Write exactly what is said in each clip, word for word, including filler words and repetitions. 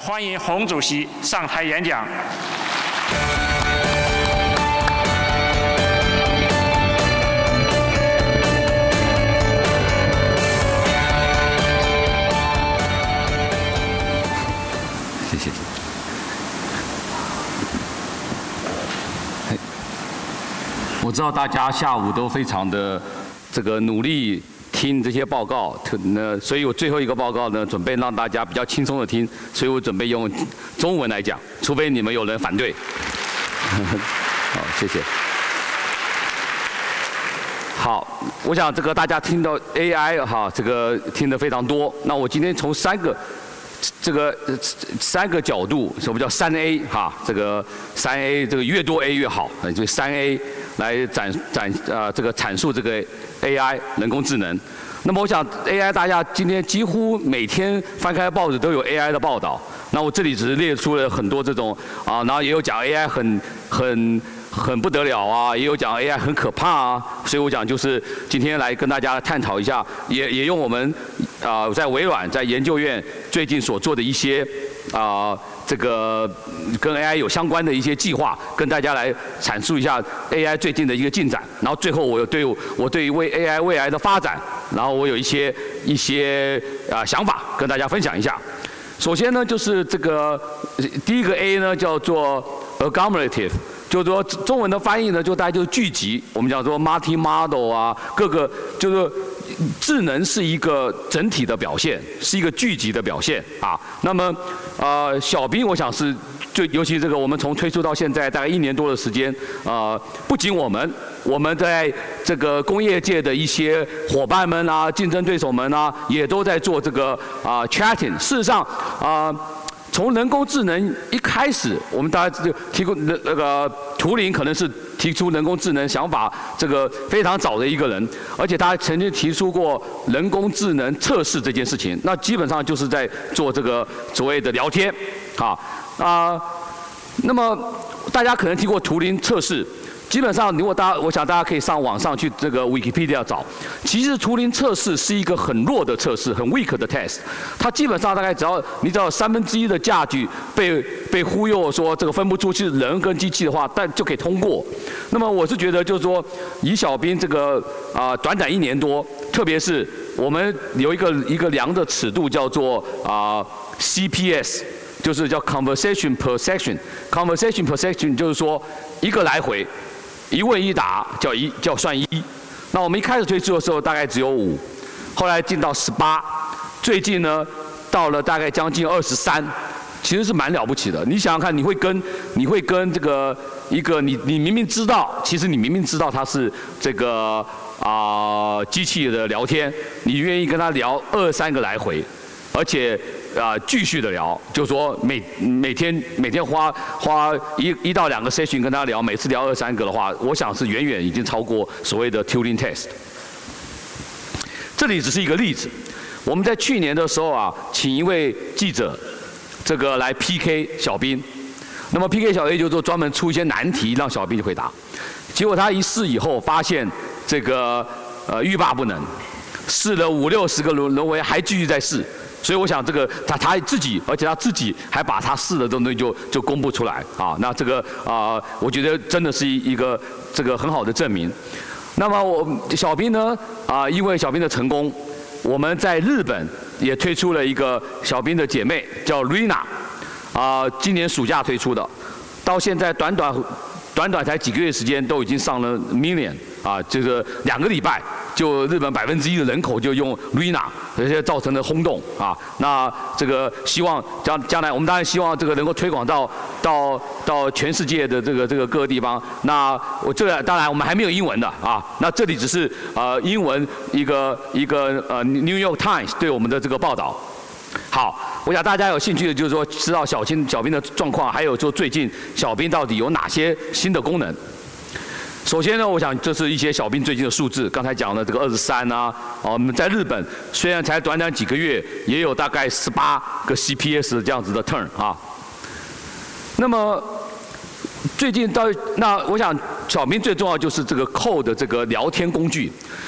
欢迎洪主席上台演讲。 谢谢。我知道大家下午都非常的这个努力听这些报告，那所以我最后一个报告呢，准备让大家比较轻松的听，所以我准备用中文来讲，除非你们有人反对。好，谢谢。好，我想这个大家听到 A I 哈，这个听得非常多。那我今天从三个这个三个角度，什么叫三 A 哈？这个三 A 这个越多 A 越好，就三 A 来展展呃这个阐述这个 A I 人工智能。那么我想 A I 大家今天几乎每天翻开报纸都有 A I 的报道。那我这里只是列出了很多这种啊，然后也有讲 A I 很很很不得了啊，也有讲 A I 很可怕啊。所以我讲就是今天来跟大家探讨一下，也也用我们啊、呃、在微软在研究院最近所做的一些啊、呃、这个跟 A I 有相关的一些计划，跟大家来阐述一下 A I 最近的一个进展。然后最后我有对我对于为 A I 未来的发展，然后我有一些一些啊、呃、想法跟大家分享一下。首先呢，就是这个第一个 A 呢叫做 agglomerative， 就是说中文的翻译呢，就大概就是聚集。我们讲说 multi-model 啊，各个就是智能是一个整体的表现，是一个聚集的表现啊。那么呃，小兵我想是就尤其这个我们从推出到现在大概一年多的时间，啊、呃，不仅我们。我们在这个工业界的一些伙伴们啊、竞争对手们啊，也都在做这个啊、呃、chatting。事实上啊、呃，从人工智能一开始，我们大家就提供那那个图灵可能是提出人工智能想法这个非常早的一个人，而且他曾经提出过人工智能测试这件事情。那基本上就是在做这个所谓的聊天啊啊、呃。那么大家可能听过图灵测试。基本上，如果大家，我想大家可以上网上去这个 Wikipedia 找。其实图灵测试是一个很弱的测试，很 weak 的 test。它基本上大概只要你只要三分之一的价距被被忽悠说这个分不出是人跟机器的话，但就可以通过。那么我是觉得就是说，以小兵这个啊、呃、短短一年多，特别是我们有一个一个量的尺度叫做啊、呃、C P S， 就是叫 conversation per section。conversation per section 就是说一个来回。一问一答叫一叫算一，那我们一开始推出的时候大概只有五，后来进到十八，最近呢到了大概将近二十三，其实是蛮了不起的。你想想看，你会跟你会跟这个一个你你明明知道，其实你明明知道它是这个啊、呃、机器的聊天，你愿意跟他聊二三个来回，而且。啊、呃，继续的聊，就是说每每天每天花花一一到两个 session 跟他聊，每次聊二三个的话，我想是远远已经超过所谓的 Turing test。这里只是一个例子，我们在去年的时候啊，请一位记者，这个来 P K 小兵，那么 P K 小兵就是说专门出一些难题让小兵去回答，结果他一试以后发现这个呃欲罢不能，试了五六十个轮轮回还继续在试。所以我想，这个他他自己，而且他自己还把他试的东西就就公布出来啊。那这个啊、呃，我觉得真的是一个这个很好的证明。那么我小兵呢啊、呃，因为小兵的成功，我们在日本也推出了一个小兵的姐妹叫 Rina， 啊、呃，今年暑假推出的，到现在短短短短才几个月时间，都已经上了 million 啊，这个两个礼拜。就日本百分之一的人口就用 Rina， 这些造成的轰动啊。那这个希望将将来，我们当然希望这个能够推广到到到全世界的这个这个各个地方。那我这个当然我们还没有英文的啊。那这里只是呃英文一个一个呃 New York Times 对我们的这个报道。好，我想大家有兴趣的就是说知道小兵小兵的状况，还有说最近小兵到底有哪些新的功能。首先呢，我想这是一些小兵最近的数字，刚才讲的这个二十三啊，哦，我们在日本虽然才短短几个月，也有大概十八个 C P S 这样子的 turn 啊。那么最近到那，我想小兵最重要就是这个 code 的这个聊天工具。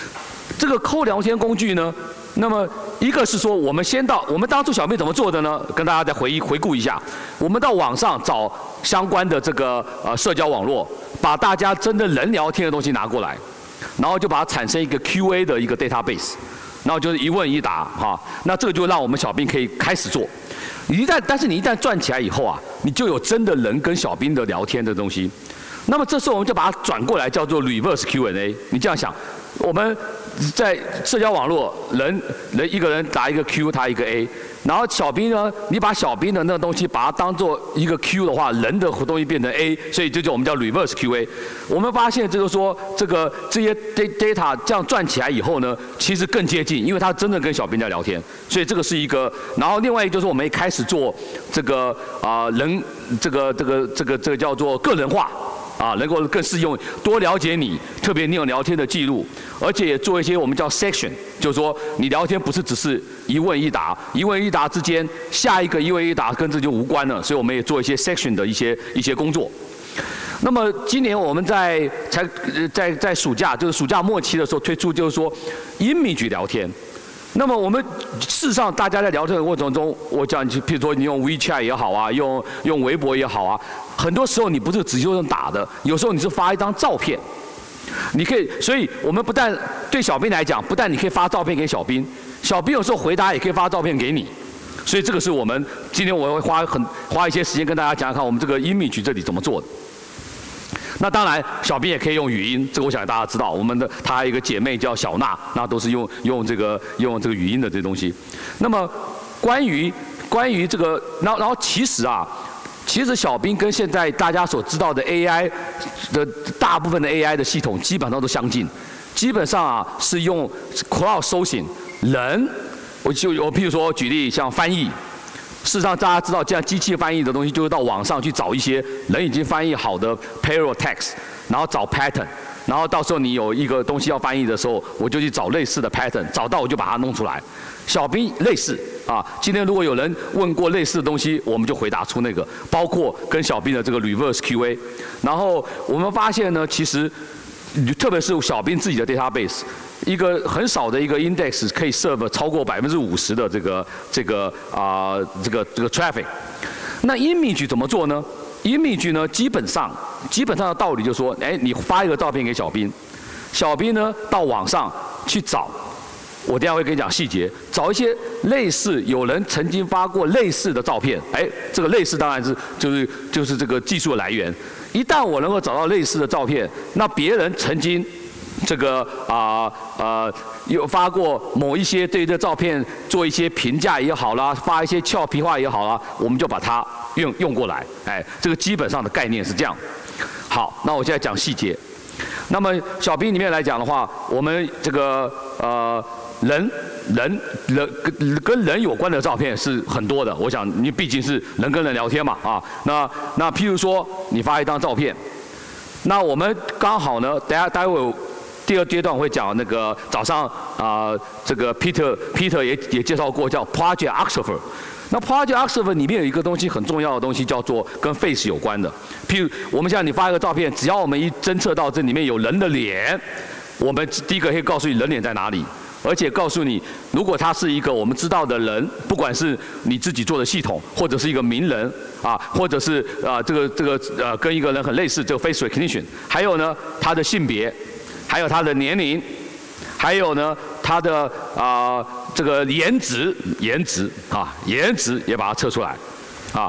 这个抠聊天工具呢，那么一个是说我们先到我们当初小编怎么做的呢？跟大家再回忆回顾一下，我们到网上找相关的这个呃社交网络，把大家真的人聊天的东西拿过来，然后就把它产生一个 Q A 的一个 database， 然后就是一问一答哈，那这个就让我们小编可以开始做。你一旦但是你一旦赚起来以后啊，你就有真的人跟小编的聊天的东西。那么这时候我们就把它转过来叫做 reverse Q and A。你这样想，我们在社交网络，人人一个人答一个 Q， 他一个 A， 然后小编呢，你把小编的那个东西把它当做一个 Q 的话，人的东西变成 A， 所以这就我们叫 reverse Q A。我们发现就是说，这个这些 data 这样转起来以后呢，其实更接近，因为他真的跟小编在聊天，所以这个是一个。然后另外一个就是我们也开始做这个啊、呃、人这个这个这个这个叫做个人化。啊，能够更适用，多了解你，特别你有聊天的记录，而且也做一些我们叫 section， 就是说你聊天不是只是一问一答，一问一答之间下一个一问一答跟这就无关了，所以我们也做一些 section 的一些一些工作。那么今年我们在才在在暑假，就是暑假末期的时候推出，就是说 image 聊天。那么我们事实上，大家在聊天的过程中，我讲，譬如说你用 WeChat 也好啊，用用微博也好啊，很多时候你不是只用打的，有时候你是发一张照片，你可以，所以我们不但对小编来讲，不但你可以发照片给小编，小编有时候回答也可以发照片给你，所以这个是我们今天我会花很花一些时间跟大家讲讲看，我们这个 image 这里怎么做的。那当然，小编也可以用语音，这个我想大家知道。我们的她还有一个姐妹叫小娜，那都是用用这个用这个语音的这些东西。那么关于关于这个，然后然后其实啊，其实小编跟现在大家所知道的 A I 的大部分的 A I 的系统基本上都相近，基本上啊是用 crowd sourcing 人，我就我譬如说举例像翻译。事实上，大家知道，这样机器翻译的东西，就是到网上去找一些人已经翻译好的 payroll text， 然后找 pattern， 然后到时候你有一个东西要翻译的时候，我就去找类似的 pattern， 找到我就把它弄出来。小编类似啊，今天如果有人问过类似的东西，我们就回答出那个，包括跟小编的这个 reverse Q A。然后我们发现呢，其实特别是小编自己的 database。一个很少的一个 index 可以 serve 超过百分之五十的这个这个啊、呃、这个这个 traffic。那 image 怎么做呢 ？image 呢，基本上基本上的道理就是说，哎，你发一个照片给小编，小编呢到网上去找，我等一下会跟你讲细节，找一些类似有人曾经发过类似的照片，哎，这个类似当然是就是就是这个技术的来源。一旦我能够找到类似的照片，那别人曾经这个啊呃有发过某一些对这照片做一些评价也好啦，发一些俏皮话也好啦，我们就把它用用过来，哎，这个基本上的概念是这样。好，那我现在讲细节。那么小编里面来讲的话，我们这个呃人人人跟跟人有关的照片是很多的。我想你毕竟是人跟人聊天嘛啊，那那譬如说你发一张照片，那我们刚好呢，等下待会。第二阶段会讲那个早上啊、呃，这个 Peter Peter 也也介绍过叫 Project Oxford。那 Project Oxford 里面有一个东西很重要的东西叫做跟 face 有关的。譬如我们现在你发一个照片，只要我们一侦测到这里面有人的脸，我们第一个可以告诉你人脸在哪里，而且告诉你如果他是一个我们知道的人，不管是你自己做的系统，或者是一个名人啊，或者是啊、呃、这个这个呃跟一个人很类似，这个 face recognition， 还有呢他的性别。还有他的年龄，还有呢，他的啊、呃、这个颜值，颜值啊，颜值也把它测出来，啊。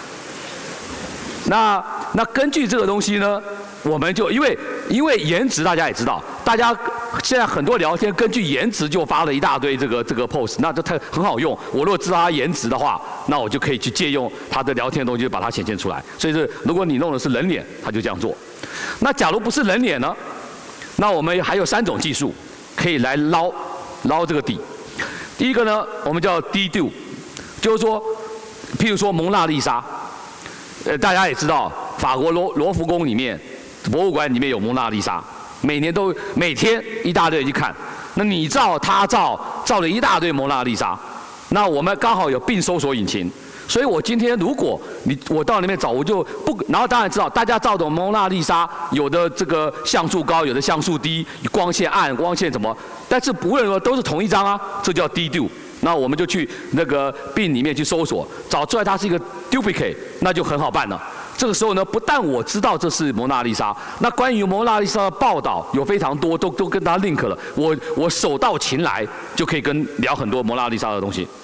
那那根据这个东西呢，我们就因为因为颜值大家也知道，大家现在很多聊天根据颜值就发了一大堆这个这个 post， 那这太很好用。我如果知道他颜值的话，那我就可以去借用他的聊天的东西把它显现出来。所以是如果你弄的是人脸，他就这样做。那假如不是人脸呢？那我们还有三种技术可以来捞捞这个底。第一个呢，我们叫 dedupe， 就是说，譬如说蒙娜丽莎，呃，大家也知道，法国罗罗浮宫里面博物馆里面有蒙娜丽莎，每年都每天一大堆人去看。那你照他照照了一大堆蒙娜丽莎，那我们刚好有并搜索引擎， 所以我今天如果你我到那边找，我就不，然后当然知道大家照的蒙娜丽莎，有的这个像素高，有的像素低，光线暗，光线怎么，但是不论如何都是同一张啊，这叫 dedupe。那我们就去那个 bin 里面去搜索，找出来它是一个 duplicate， 那就很好办了。这个时候呢，不但我知道这是蒙娜丽莎，那关于蒙娜丽莎的报道有非常多，都都跟它 link 了。我我手到擒来，就可以跟聊很多蒙娜丽莎的东西。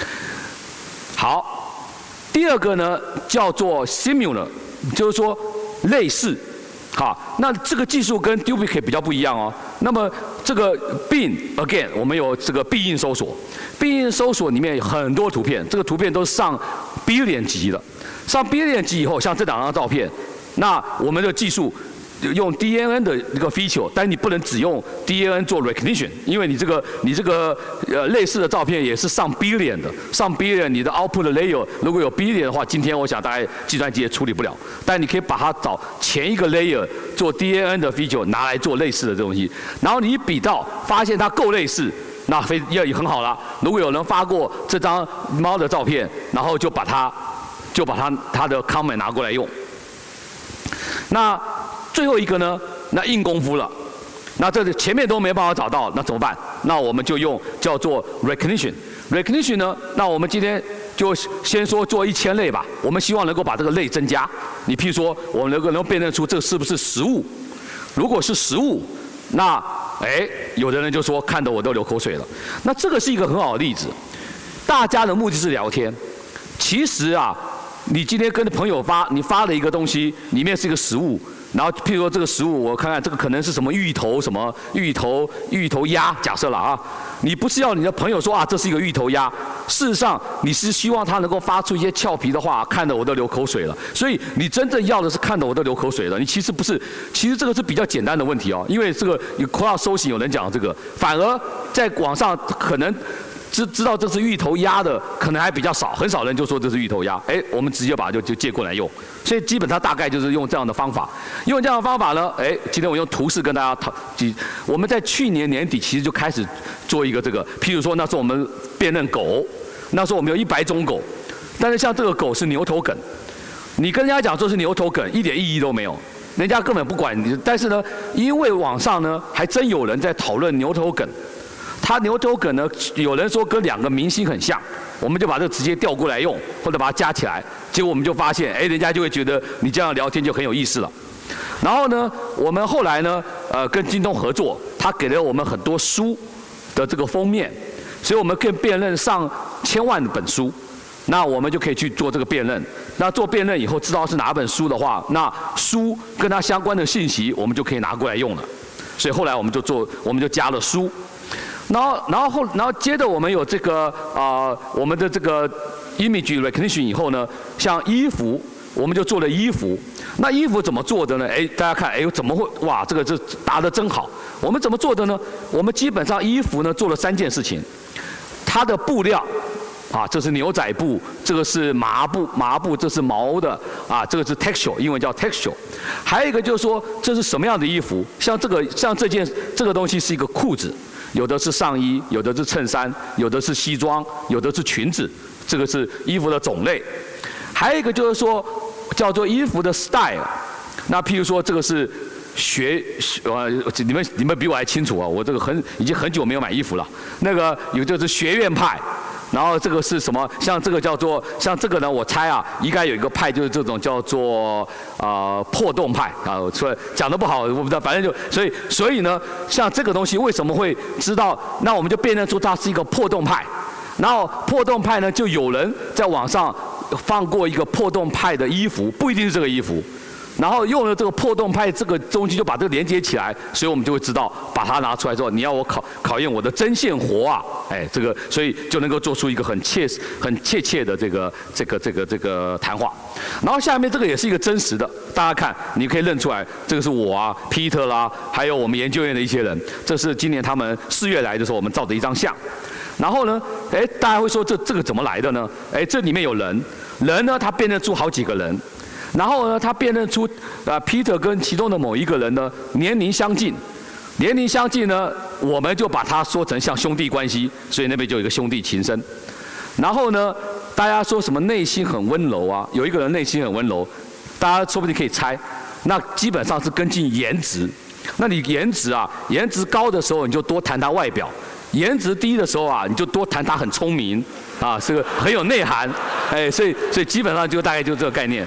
好，第二个呢叫做 similar， 就是说类似。好，那这个技术跟 duplicate 比较不一样哦。那么这个 bin again， 我们有这个必应搜索，必应搜索里面有很多图片，这个图片都是上 billion 级的。上 billion 级以后，像这两张照片，那我们的技术用 D N N 的一个 feature， 但你不能只用 D N N 做 recognition， 因为你这个你这个呃类似的照片也是上 billion 的，上 billion 你的 output layer 如果有 billion 的话，今天我想大概计算机也处理不了，但你可以把它找前一个 layer 做 D N N 的 feature 拿来做类似的这东西，然后你比到发现它够类似，那非也也很好了。如果有人发过这张猫的照片，然后就把它就把它它的 comment 拿过来用，那最后一个呢，那硬功夫了。那这里前面都没办法找到，那怎么办？那我们就用叫做 recognition。recognition 呢，那我们今天就先说做一千类吧。我们希望能够把这个类增加。你譬如说，我们能够能够辨认出这是不是食物。如果是食物，那哎，有的人就说看得我都流口水了。那这个是一个很好的例子。大家的目的是聊天，其实啊，你今天跟朋友发，你发了一个东西，里面是一个食物。然后，譬如说这个食物，我看看这个可能是什么芋头，什么芋头芋头鸭，假设了啊，你不是要你的朋友说啊，这是一个芋头鸭，事实上你是希望他能够发出一些俏皮的话，看得我都流口水了。所以你真正要的是看得我都流口水了。你其实不是，其实这个是比较简单的问题哦，因为这个有 crowd 搜寻有人讲这个，反而在网上可能。知知道这是芋头鸭的，可能还比较少，很少人就说这是芋头鸭。哎，我们直接把它就就借过来用，所以基本上大概就是用这样的方法。用这样的方法呢，哎，今天我用图示跟大家讨。我们在去年年底其实就开始做一个这个，譬如说那时候我们辨认狗，那时候我们有一百种狗，但是像这个狗是牛头梗，你跟人家讲说是牛头梗，一点意义都没有，人家根本不管你。但是呢，因为网上呢还真有人在讨论牛头梗。它牛头梗呢，有人说跟两个明星很像，我们就把这个直接调过来用，或者把它加起来，结果我们就发现，哎，人家就会觉得你这样聊天就很有意思了。然后呢，我们后来呢，呃，跟京东合作，他给了我们很多书的这个封面，所以我们可以辨认上千万本书，那我们就可以去做这个辨认。那做辨认以后，知道是哪本书的话，那书跟它相关的信息，我们就可以拿过来用了。所以后来我们就做，我们就加了书。然后，然后后，然后接着我们有这个啊、呃，我们的这个 image recognition 以后呢，像衣服，我们就做了衣服。那衣服怎么做的呢？哎，大家看，哎，怎么会？哇，这个这答得真好。我们怎么做的呢？我们基本上衣服呢做了三件事情。它的布料，啊，这是牛仔布，这个是麻布，麻布这是毛的，啊，这个是 texture， 英文叫 texture。还有一个就是说，这是什么样的衣服？像这个，像这件这个东西是一个裤子。有的是上衣，有的是衬衫，有的是西装，有的是裙子，这个是衣服的种类。还有一个就是说，叫做衣服的 style。那譬如说这个是学，呃，你们你们比我还清楚啊，我这个很已经很久没有买衣服了。那个有就是学院派。然后这个是什么？像这个叫做，像这个呢，我猜啊，应该有一个派就是这种叫做啊、呃、破洞派啊，所以讲得不好，我不知道，反正就所以所以呢，像这个东西为什么会知道？那我们就辨认出它是一个破洞派。然后破洞派呢，就有人在网上放过一个破洞派的衣服，不一定是这个衣服。然后用了这个破洞派这个东西，就把这个连接起来，所以我们就会知道，把它拿出来之后，你要我考考验我的针线活啊，哎，这个所以就能够做出一个很切很切切的这个这个这个这个谈话。然后下面这个也是一个真实的，大家看，你可以认出来，这个是我啊 ，Peter 啦，还有我们研究院的一些人，这是今年他们四月来的时候我们照的一张相。然后呢，哎，大家会说这这个怎么来的呢？哎，这里面有人，人呢他辨认出好几个人。然后呢，他辨认出啊 Peter 跟其中的某一个人呢年龄相近，年龄相近呢，我们就把它说成像兄弟关系，所以那边就有一个兄弟情深。然后呢，大大家说什么内心很温柔啊？有一个人内心很温柔，大家说不定可以猜，那基本上是根据颜值。那你颜值啊，颜值高的时候，你就多谈他外表；颜值低的时候啊，你就多谈他很聪明，啊，是个很有内涵，哎，所以所以基本上就大概就这个概念。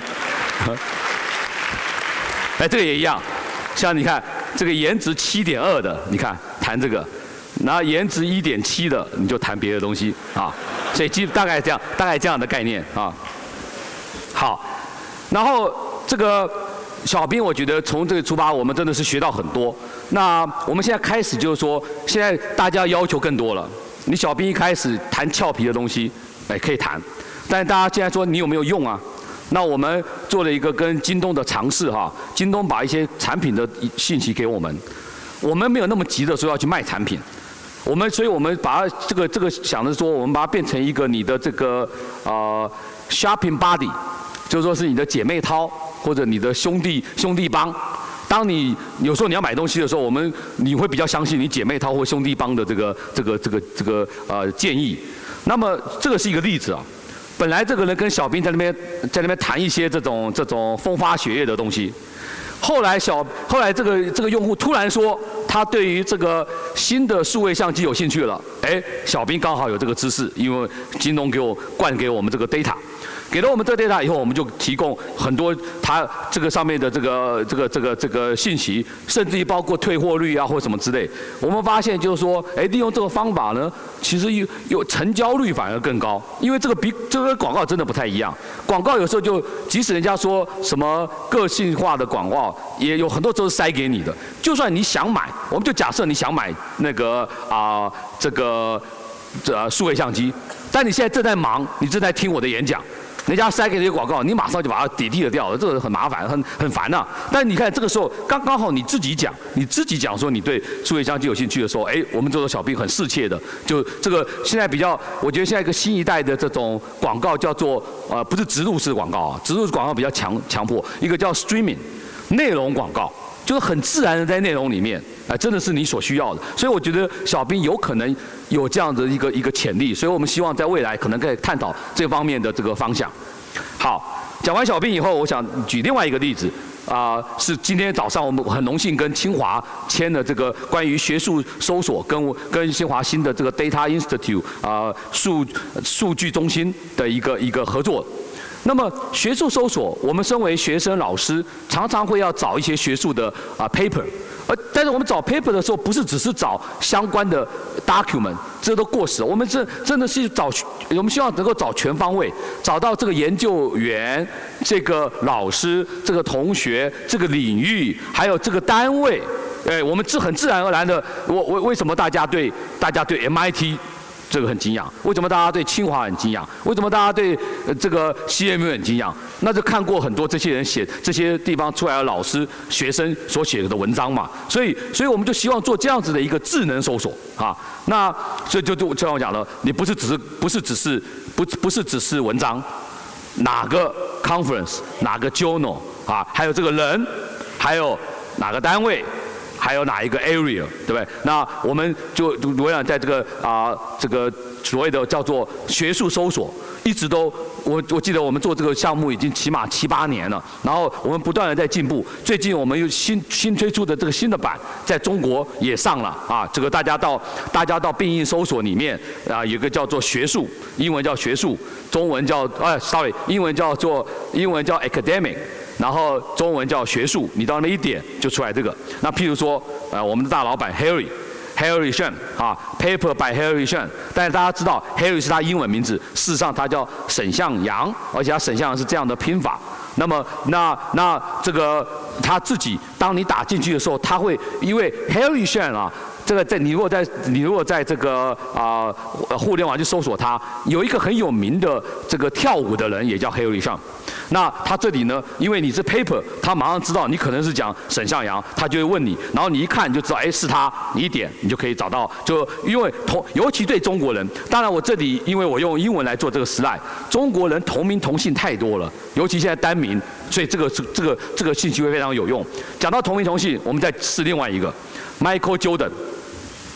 哎，这个也一样，像你看这个颜值七点二的，你看谈这个。然后颜值一点七的，你就谈别的东西啊，所以基大概这样，大概这样的概念啊。好，然后这个小兵，我觉得从这个出发，我们真的是学到很多。那我们现在开始就是说，现在大家要求更多了。你小兵一开始谈俏皮的东西，哎，可以谈，但是大家现在说你有没有用啊？那我们做了一个跟京东的尝试哈，京东把一些产品的信息给我们，我们没有那么急的说要去卖产品。我们，所以我们把它这个这个想着说，我们把它变成一个你的这个呃 shopping buddy， 就是说是你的姐妹淘或者你的兄弟兄弟帮。当你有时候你要买东西的时候，我们你会比较相信你姐妹淘或兄弟帮的这个这个这个这个呃建议。那么这个是一个例子啊。本来这个人跟小兵在那边在那边谈一些这种这种风花雪月的东西。后来小后来这个这个用户突然说，他对于这个新的数位相机有兴趣了。哎，小兵刚好有这个知识，因为京东给我灌给我们这个 data， 给了我们这个 data 以后，我们就提供很多他这个上面的这个这个这个这个信息，甚至于包括退货率啊或什么之类。我们发现就是说，哎，利用这个方法呢，其实有有成交率反而更高，因为这个比这个广告真的不太一样。广告有时候就即使人家说什么个性化的广告，也有很多都是塞给你的。就算你想买，我们就假设你想买那个啊、呃、这个这数位相机，但你现在正在忙，你正在听我的演讲。人家塞给你的广告，你马上就把它抵替了掉了，这个很麻烦，很很烦呐、啊。但是你看这个时候刚刚好你自己讲，你自己讲说你对数位相机有兴趣的时候，哎，我们这个小兵很适切的，就这个现在比较，我觉得现在一个新一代的这种广告叫做呃不是植入式广告啊，植入式广告比较强强迫，一个叫 streaming 内容广告，就是很自然的在内容里面，哎、呃，真的是你所需要的。所以我觉得小兵有可能有这样的一个一个潜力，所以我们希望在未来可能可以探讨这方面的这个方向。好，讲完小兵以后，我想举另外一个例子，啊、呃，是今天早上我们很荣幸跟清华签了这个关于学术搜索跟跟清华新的这个 Data Institute 啊、呃、数数据中心的一个一个合作。那么学术搜索，我们身为学生老师，常常会要找一些学术的啊、呃、paper， 而但是我们找 paper 的时候，不是只是找相关的 document， 这都过时了。我们这真的是找，我们希望能够找全方位，找到这个研究员、这个老师、这个同学、这个领域，还有这个单位。哎，我们自很自然而然的，我我为什么大家对大家对 M I T？这个很敬仰，为什么大家对清华很敬仰？为什么大家对呃这个 C M U 很敬仰？那就看过很多这些人写这些地方出来的老师、学生所写的文章嘛。所以，所以我们就希望做这样子的一个智能搜索啊。那所以就就就像我讲了，你不是只是不是只是不不是只是文章，哪个 conference 哪个 journal 啊，还有这个人，还有哪个单位。还有哪一个 area， 对不对？那我们就我想在这个啊、呃、这个所谓的叫做学术搜索，一直都我我记得我们做这个项目已经起码七八年了，然后我们不断的在进步。最近我们又新新推出的这个新的版，在中国也上了啊。这个大家到大家到病因搜索里面啊，有个叫做学术，英文叫学术，中文叫哎 sorry， 英文叫做英文叫 academic。然后中文叫学术，你到那一点就出来这个。那譬如说，呃，我们的大老板 Harry，Harry Shen 啊 ，Paper by Harry Shen。但是大家知道 ，Harry 是他英文名字，事实上他叫沈向阳，而且他沈向阳是这样的拼法。那么，那那这个他自己，当你打进去的时候，他会因为 Harry Shen 啊。这个在你如果在你如果在这个啊、呃、互联网去搜索他，有一个很有名的这个跳舞的人也叫 Harry Shen。那他这里呢，因为你是 paper， 他马上知道你可能是讲沈向阳，他就会问你，然后你一看就知道，哎，是他，你一点你就可以找到。就因为同尤其对中国人，当然我这里因为我用英文来做这个 slide， 中国人同名同姓太多了，尤其现在单名，所以这个这个这个信息会非常有用。讲到同名同姓，我们再试另外一个 Michael Jordan。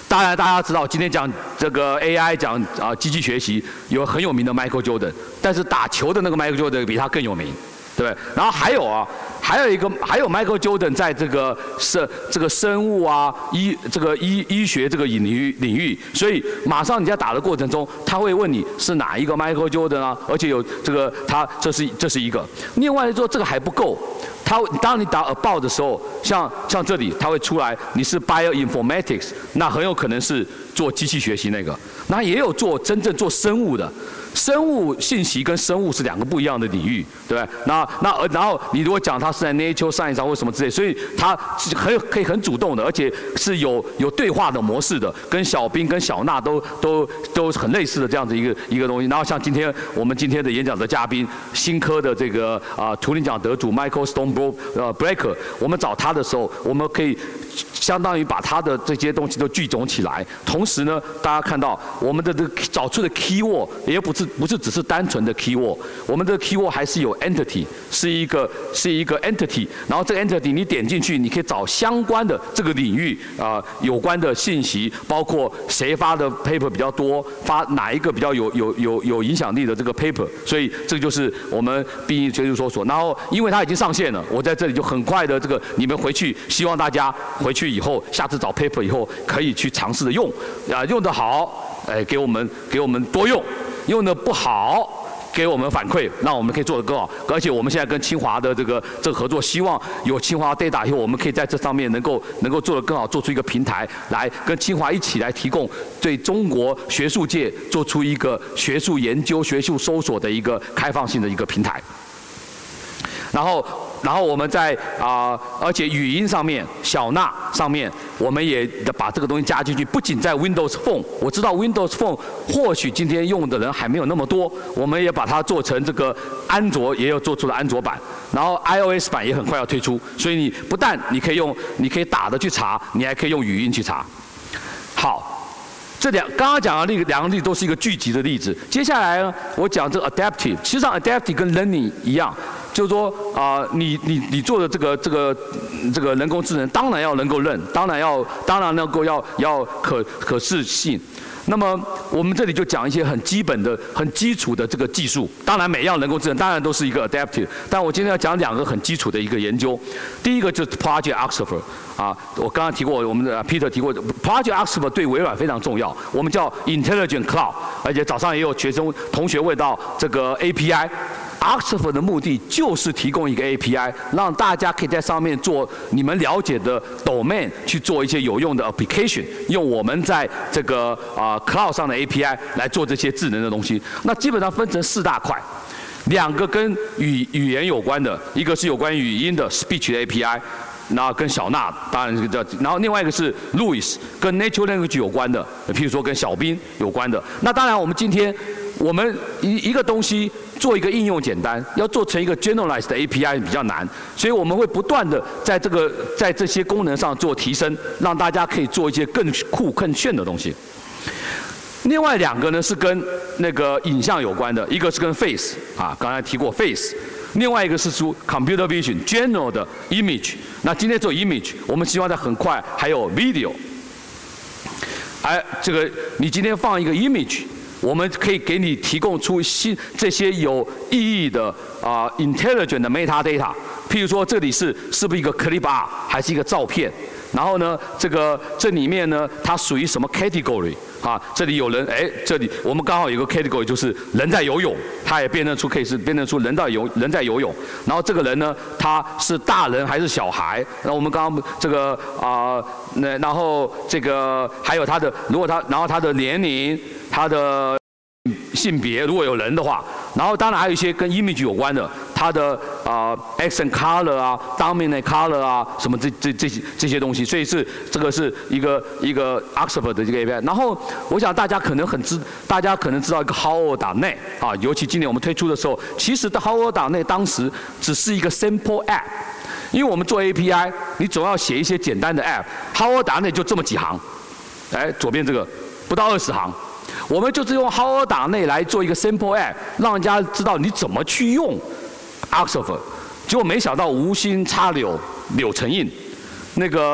当然，大家知道今天讲这个 A I 讲啊机器学习，有很有名的 Michael Jordan， 但是打球的那个 Michael Jordan 比他更有名，对不对？然后还有啊，还有一个还有 Michael Jordan 在这个生这个生物啊医这个医医学这个领域领域，所以马上你在打的过程中，他会问你是哪一个 Michael Jordan 啊，而且有这个他这是这是一个。另外说这个还不够。它当你打 about 的时候，像像这里，它会出来你是 bioinformatics， 那很有可能是做机器学习那个，那也有做真正做生物的。生物信息跟生物是两个不一样的领域，对不对？那那然后你如果讲它是在 Nature Science 上或什么之类，所以它是很有可以很主动的，而且是有有对话的模式的，跟小兵跟小娜都都都很类似的这样子一个一个东西。然后像今天我们今天的演讲的嘉宾，新科的这个啊图灵奖得主 Michael Stone 呃 Breaker， 我们找他的时候，我们可以相当于把他的这些东西都聚总起来，同时呢，大家看到我们的这个找出的 keyword 也不是不是只是单纯的 keyword， 我们的 keyword 还是有 entity， 是一个是一个 entity， 然后这个 entity 你点进去，你可以找相关的这个领域啊、呃、有关的信息，包括谁发的 paper 比较多，发哪一个比较有有有有影响力的这个 paper， 所以这个就是我们毕业学术搜索。然后因为它已经上线了，我在这里就很快的这个你们回去，希望大家回去以后，下次找 paper 以后可以去尝试的用，啊用得好，哎给我们给我们多用。用的不好，给我们反馈，让我们可以做得更好。而且我们现在跟清华的这个这个合作，希望有清华 data 以后，我们可以在这上面能够能够做得更好，做出一个平台来跟清华一起来提供对中国学术界做出一个学术研究、学术搜索的一个开放性的一个平台。然后。然后我们在啊、呃，而且语音上面、小娜上面，我们也把这个东西加进去。不仅在 Windows Phone， 我知道 Windows Phone 或许今天用的人还没有那么多，我们也把它做成这个安卓，也有做出了安卓版，然后 iOS 版也很快要推出。所以你不但你可以用，你可以打的去查，你还可以用语音去查。好。这两刚刚讲的那个两个例子都是一个聚集的例子。接下来呢，我讲这个 adaptive， 其实上 adaptive 跟 learning 一样，就是说啊、呃，你你你做的这个这个这个人工智能，当然要能够认，当然要当然能够要要可可视性。那么我们这里就讲一些很基本的、很基础的这个技术。当然，每样人工智能当然都是一个 adaptive， 但我今天要讲两个很基础的一个研究。第一个就是 Project Oxford 啊，我刚刚提过，我们的 Peter 提过 ，Project Oxford 对微软非常重要，我们叫 Intelligent Cloud， 而且早上也有学生同学问到这个 A P I。Oxford 的目的就是提供一个 A P I， 让大家可以在上面做你们了解的 domain 去做一些有用的 application， 用我们在这个啊、呃、cloud 上的 A P I 来做这些智能的东西。那基本上分成四大块，两个跟语语言有关的，一个是有关语音的 speech 的 A P I。然后跟小娜，当然是这，然后另外一个是 Louis， 跟 Natural Language 有关的，譬如说跟小兵有关的。那当然，我们今天我们一一个东西做一个应用简单，要做成一个 generalized 的 A P I 比较难，所以我们会不断的在这个在这些功能上做提升，让大家可以做一些更酷、更炫的东西。另外两个呢是跟那个影像有关的，一个是跟 face 啊，刚才提过 face。另外一个是出 computer vision general 的 image， 那今天做 image， 我们希望在很快还有 video， 哎，这个你今天放一个 image， 我们可以给你提供出新这些有意义的啊、呃、intelligent 的 metadata， 譬如说这里是是不是一个 clip art 还是一个照片？然后呢，这个这里面呢，它属于什么 category？ 啊，这里有人，哎，这里我们刚好有个 category， 就是人在游泳，它也辨认出可以是辨认出人在游人在游泳。然后这个人呢，他是大人还是小孩？那我们刚刚这个啊，那、呃、然后这个还有他的，如果他然后他的年龄，他的性别，如果有人的话，然后当然还有一些跟 image 有关的，它的啊、呃、accent color 啊 dominant color 啊什么这这这些这些东西，所以是这个是一个一个 Oxford 的这个 A P I。然后我想大家可能很知，大家可能知道一个 Howard.net 啊，尤其今年我们推出的时候，其实的 Howard.net 当时只是一个 simple app， 因为我们做 A P I， 你总要写一些简单的 app，Howard.net 就这么几行，哎，左边这个不到二十行。我们就是用 Howard.net 来做一个 simple app， 让人家知道你怎么去用 Oxford。结果没想到无心插柳柳成荫，那个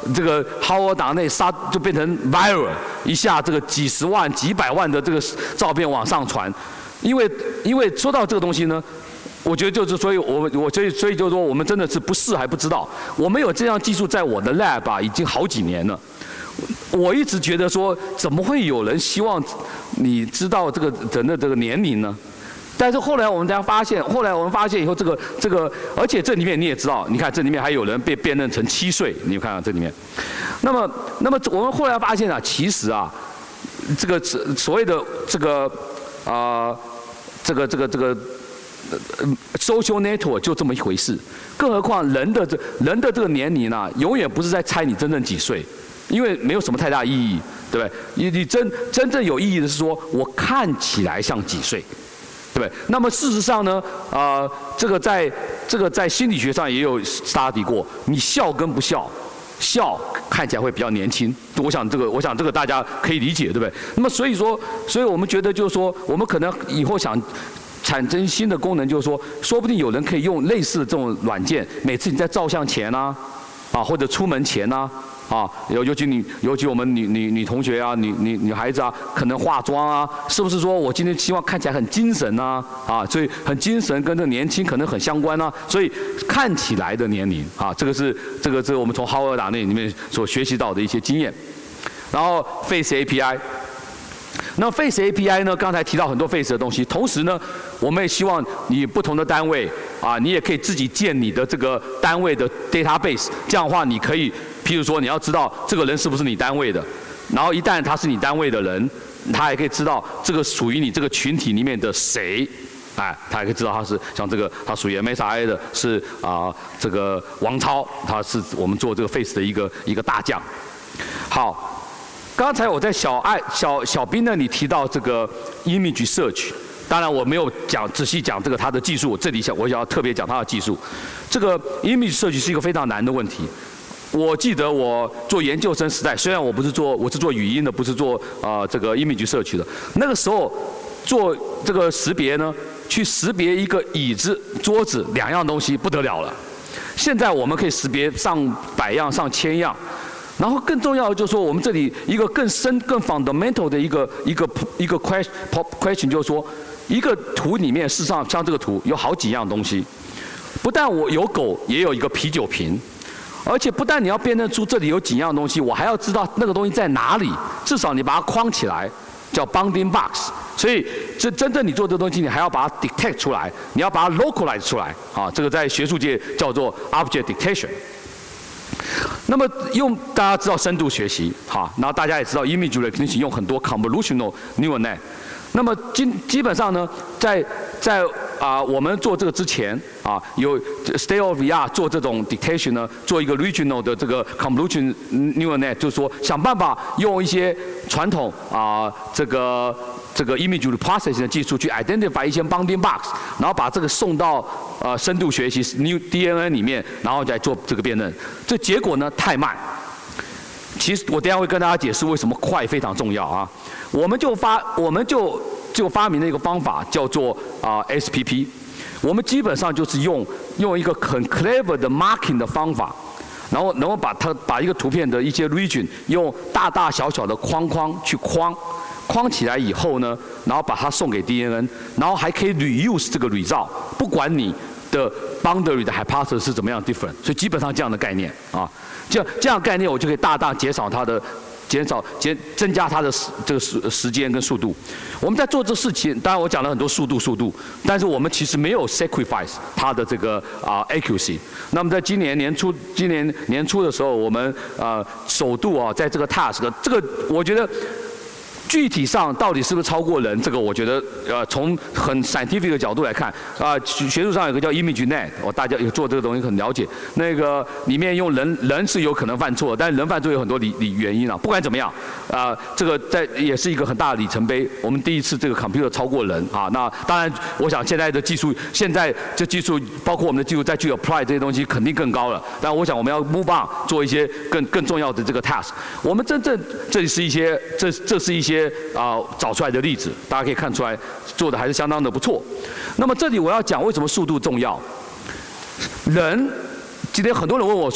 这个哈尔达内杀就变成 viral， 一下这个几十万、几百万的这个照片往上传，因为因为说到这个东西呢。我觉得就是，所以我我所以所以就是说，我们真的是不试还不知道。我们有这样技术在我的 lab 啊，已经好几年了。我一直觉得说，怎么会有人希望你知道这个人的这个年龄呢？但是后来我们才发现，后来我们发现以后，这个这个，而且这里面你也知道，你看这里面还有人被辨认成七岁，你看看这里面。那么那么我们后来发现啊，其实啊，这个所谓的这个啊、呃，这个这个这个。social network 就这么一回事，更何况人的这人的这个年龄啊，永远不是在猜你真正几岁，因为没有什么太大意义，对不对？你你真真正有意义的是说，我看起来像几岁，对不对？那么事实上呢，呃，这个在这个在心理学上也有 study 过，你笑跟不笑，笑看起来会比较年轻，我想这个我想这个大家可以理解，对不对？那么所以说，所以我们觉得就是说，我们可能以后想。产生新的功能，就是说，说不定有人可以用类似的这种软件，每次你在照相前啊，啊或者出门前啊，啊尤尤其你尤其我们女女女同学啊，女女女孩子啊，可能化妆啊，是不是说我今天希望看起来很精神啊，啊所以很精神跟这个年轻可能很相关啊，所以看起来的年龄啊，这个是这个是我们从哈尔达内里面所学习到的一些经验，然后 Face A P I。那 Face A P I 呢？刚才提到很多 Face 的东西，同时呢，我们也希望你不同的单位啊，你也可以自己建你的这个单位的 database。这样的话，你可以，譬如说，你要知道这个人是不是你单位的，然后一旦他是你单位的人，他也可以知道这个属于你这个群体里面的谁，哎，他也可以知道他是像这个，他属于 M S I 的，是啊、呃，这个王超，他是我们做这个 Face 的一个一个大将。好。刚才我在小爱小小兵那里提到这个 image search， 当然我没有讲仔细讲这个它的技术，我这里想我想要特别讲它的技术。这个 image search 是一个非常难的问题。我记得我做研究生时代，虽然我不是做我是做语音的，不是做啊、呃、这个 image search 的，那个时候做这个识别呢，去识别一个椅子、桌子两样东西不得了了。现在我们可以识别上百样、上千样。然后更重要的就是说，我们这里一个更深、更 fundamental 的一个一个一个 question question 就是说，一个图里面事实上像这个图有好几样东西，不但我有狗，也有一个啤酒瓶，而且不但你要辨认出这里有几样东西，我还要知道那个东西在哪里，至少你把它框起来，叫 bounding box。所以这真正你做这个东西，你还要把它 detect 出来，你要把它 localize 出来，啊，这个在学术界叫做 object detection。那么用大家知道深度学习，好，然后大家也知道 image recognition 用很多 convolutional neural net。那么基基本上呢，在在啊、呃、我们做这个之前啊，有 state of the art 做这种 detection 呢，做一个 regional 的这个 convolutional neural net， 就是说想办法用一些传统啊、呃、这个这个 image processing 的技术去 identify 一些 bounding box， 然后把这个送到呃深度学习 new D N N 里面，然后再做这个辨认。这结果呢太慢。其实我等一下会跟大家解释为什么快非常重要啊。我们就发我们就就发明了一个方法，叫做啊、呃、S P P。我们基本上就是用用一个很 clever 的 marking 的方法，然后能够把它把一个图片的一些 region 用大大小小的框框去框，框起来以后呢，然后把它送给 D N N， 然后还可以 reuse 这个 result， 不管你的 boundary 的 hypothesis 是怎么样 different， 所以基本上这样的概念啊，这样这样的概念我就可以大大减少它的。减少减增加它的这个时时间跟速度。我们在做这事情，当然我讲了很多速度速度，但是我们其实没有 sacrifice 它的这个啊、呃、accuracy。那么在今年年初，今年年初的时候，我们啊、呃、首度啊在这个 task 这个，我觉得。具体上到底是不是超过人？这个我觉得，呃，从很 scientific 的角度来看，啊、呃，学术上有个叫 image net， 我大家有做这个东西很了解。那个里面用人人是有可能犯错，但是人犯错有很多理理原因啊。不管怎么样，啊、呃，这个在也是一个很大的里程碑。我们第一次这个 computer 超过人啊。那当然，我想现在的技术，现在这技术包括我们的技术再去 apply 这些东西肯定更高了。但我想我们要 move on 做一些更更重要的这个 task。我们真正这里是一些这这是一些。啊、呃，找出来的例子，大家可以看出来，做的还是相当的不错。那么这里我要讲为什么速度重要。人，今天很多人问我说，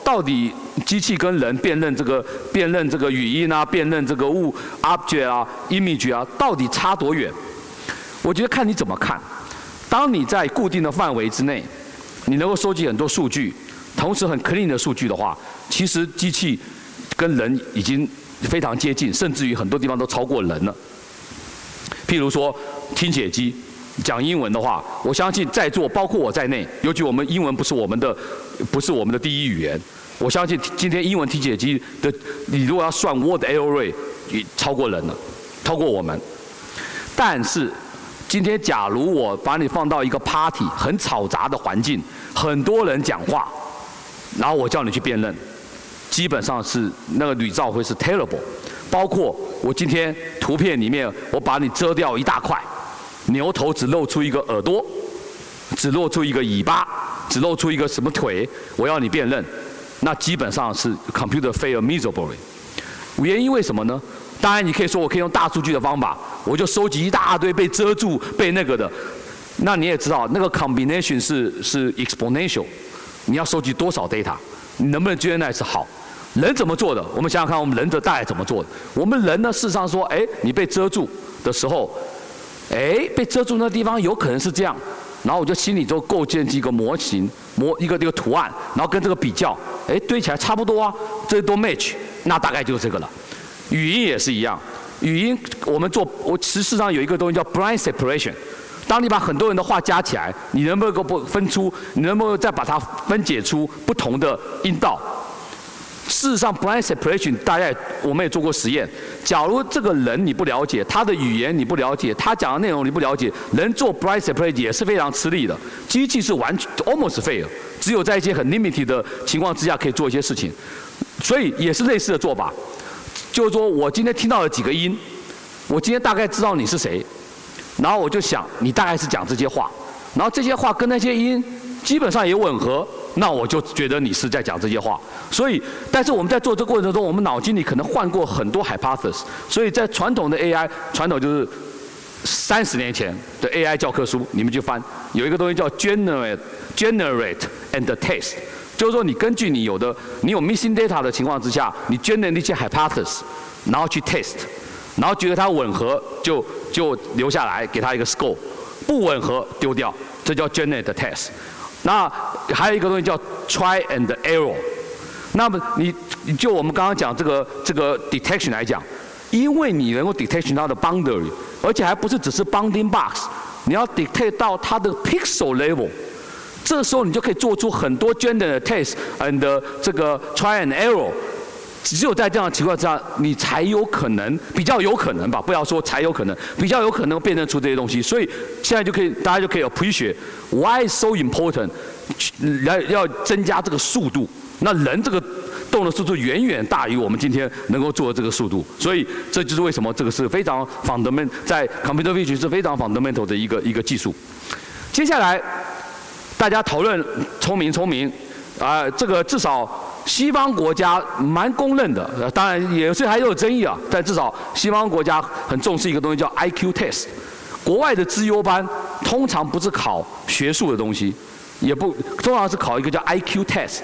到底机器跟人辨认这个辨认这个语音啊，辨认这个物 object 啊 image 啊，到底差多远？我觉得看你怎么看。当你在固定的范围之内，你能够收集很多数据，同时很 clean 的数据的话，其实机器跟人已经非常接近，甚至于很多地方都超过人了。譬如说听写机，讲英文的话，我相信在座包括我在内，尤其我们英文不是我们的不是我们的第一语言，我相信今天英文听写机的，你如果要算 word error rate， 超过人了，超过我们。但是今天假如我把你放到一个 party 很嘈杂的环境，很多人讲话，然后我叫你去辨认，基本上是那个屡噪会是 terrible。包括我今天图片里面，我把你遮掉一大块，牛头只露出一个耳朵，只露出一个尾巴，只露出一个什么腿，我要你辨认，那基本上是 computer fail miserably。原因为什么呢？当然，你可以说我可以用大数据的方法，我就收集一大堆被遮住、被那个的。那你也知道，那个 combination 是是 exponential， 你要收集多少 data， 你能不能 generalize 好？人怎么做的？我们想想看，我们人的大概怎么做的？我们人呢，事实上说，哎，你被遮住的时候，哎，被遮住那地方有可能是这样，然后我就心里就构建一个模型，模一个这个图案，然后跟这个比较，哎，堆起来差不多啊，这都 match， 那大概就是这个了。语音也是一样，语音我们做，我事实上有一个东西叫 blind separation。当你把很多人的话加起来，你能不能够分出，你能不能再把它分解出不同的音道？事实上 blind separation 大家我们也做过实验，假如这个人你不了解，他的语言你不了解，他讲的内容你不了解，人做 blind separation 也是非常吃力的。机器是完全 almost fail， 只有在一些很 limited 的情况之下可以做一些事情，所以也是类似的做法。就是说我今天听到了几个音，我今天大概知道你是谁，然后我就想你大概是讲这些话，然后这些话跟那些音基本上也吻合，那我就觉得你是在讲这些话。所以，但是我们在做这个过程中，我们脑筋里可能换过很多 hypothesis， 所以在传统的 A I， 传统就是三十年前的 A I 教科书，你们去翻，有一个东西叫 generate generate and test。就是说，你根据你有的，你有 missing data 的情况之下，你 generate 一些 hypothesis， 然后去 test， 然后觉得它吻合就就留下来，给它一个 score， 不吻合丢掉，这叫 generate test。那还有一个东西叫 try and error。那么你就我们刚刚讲这个这个 detection 来讲，因为你能够 detection 它的 boundary， 而且还不是只是 bounding box， 你要 detect 到它的 pixel level。这时候你就可以做出很多 generate test and 这个 try and error， 只有在这样的情况之下，你才有可能比较有可能吧，不要说才有可能，比较有可能辨认出这些东西。所以现在就可以大家就可以 appreciate why so important， 要要增加这个速度。那人这个动的速度远远大于我们今天能够做的这个速度，所以这就是为什么这个是非常 fundamental， 在 computer vision 是非常 fundamental 的一个一个技术。接下来。大家讨论聪明聪明，啊、呃，这个至少西方国家蛮公认的，呃、当然也是还有争议啊，但至少西方国家很重视一个东西叫 I Q test。国外的资优班通常不是考学术的东西，也不通常是考一个叫 I Q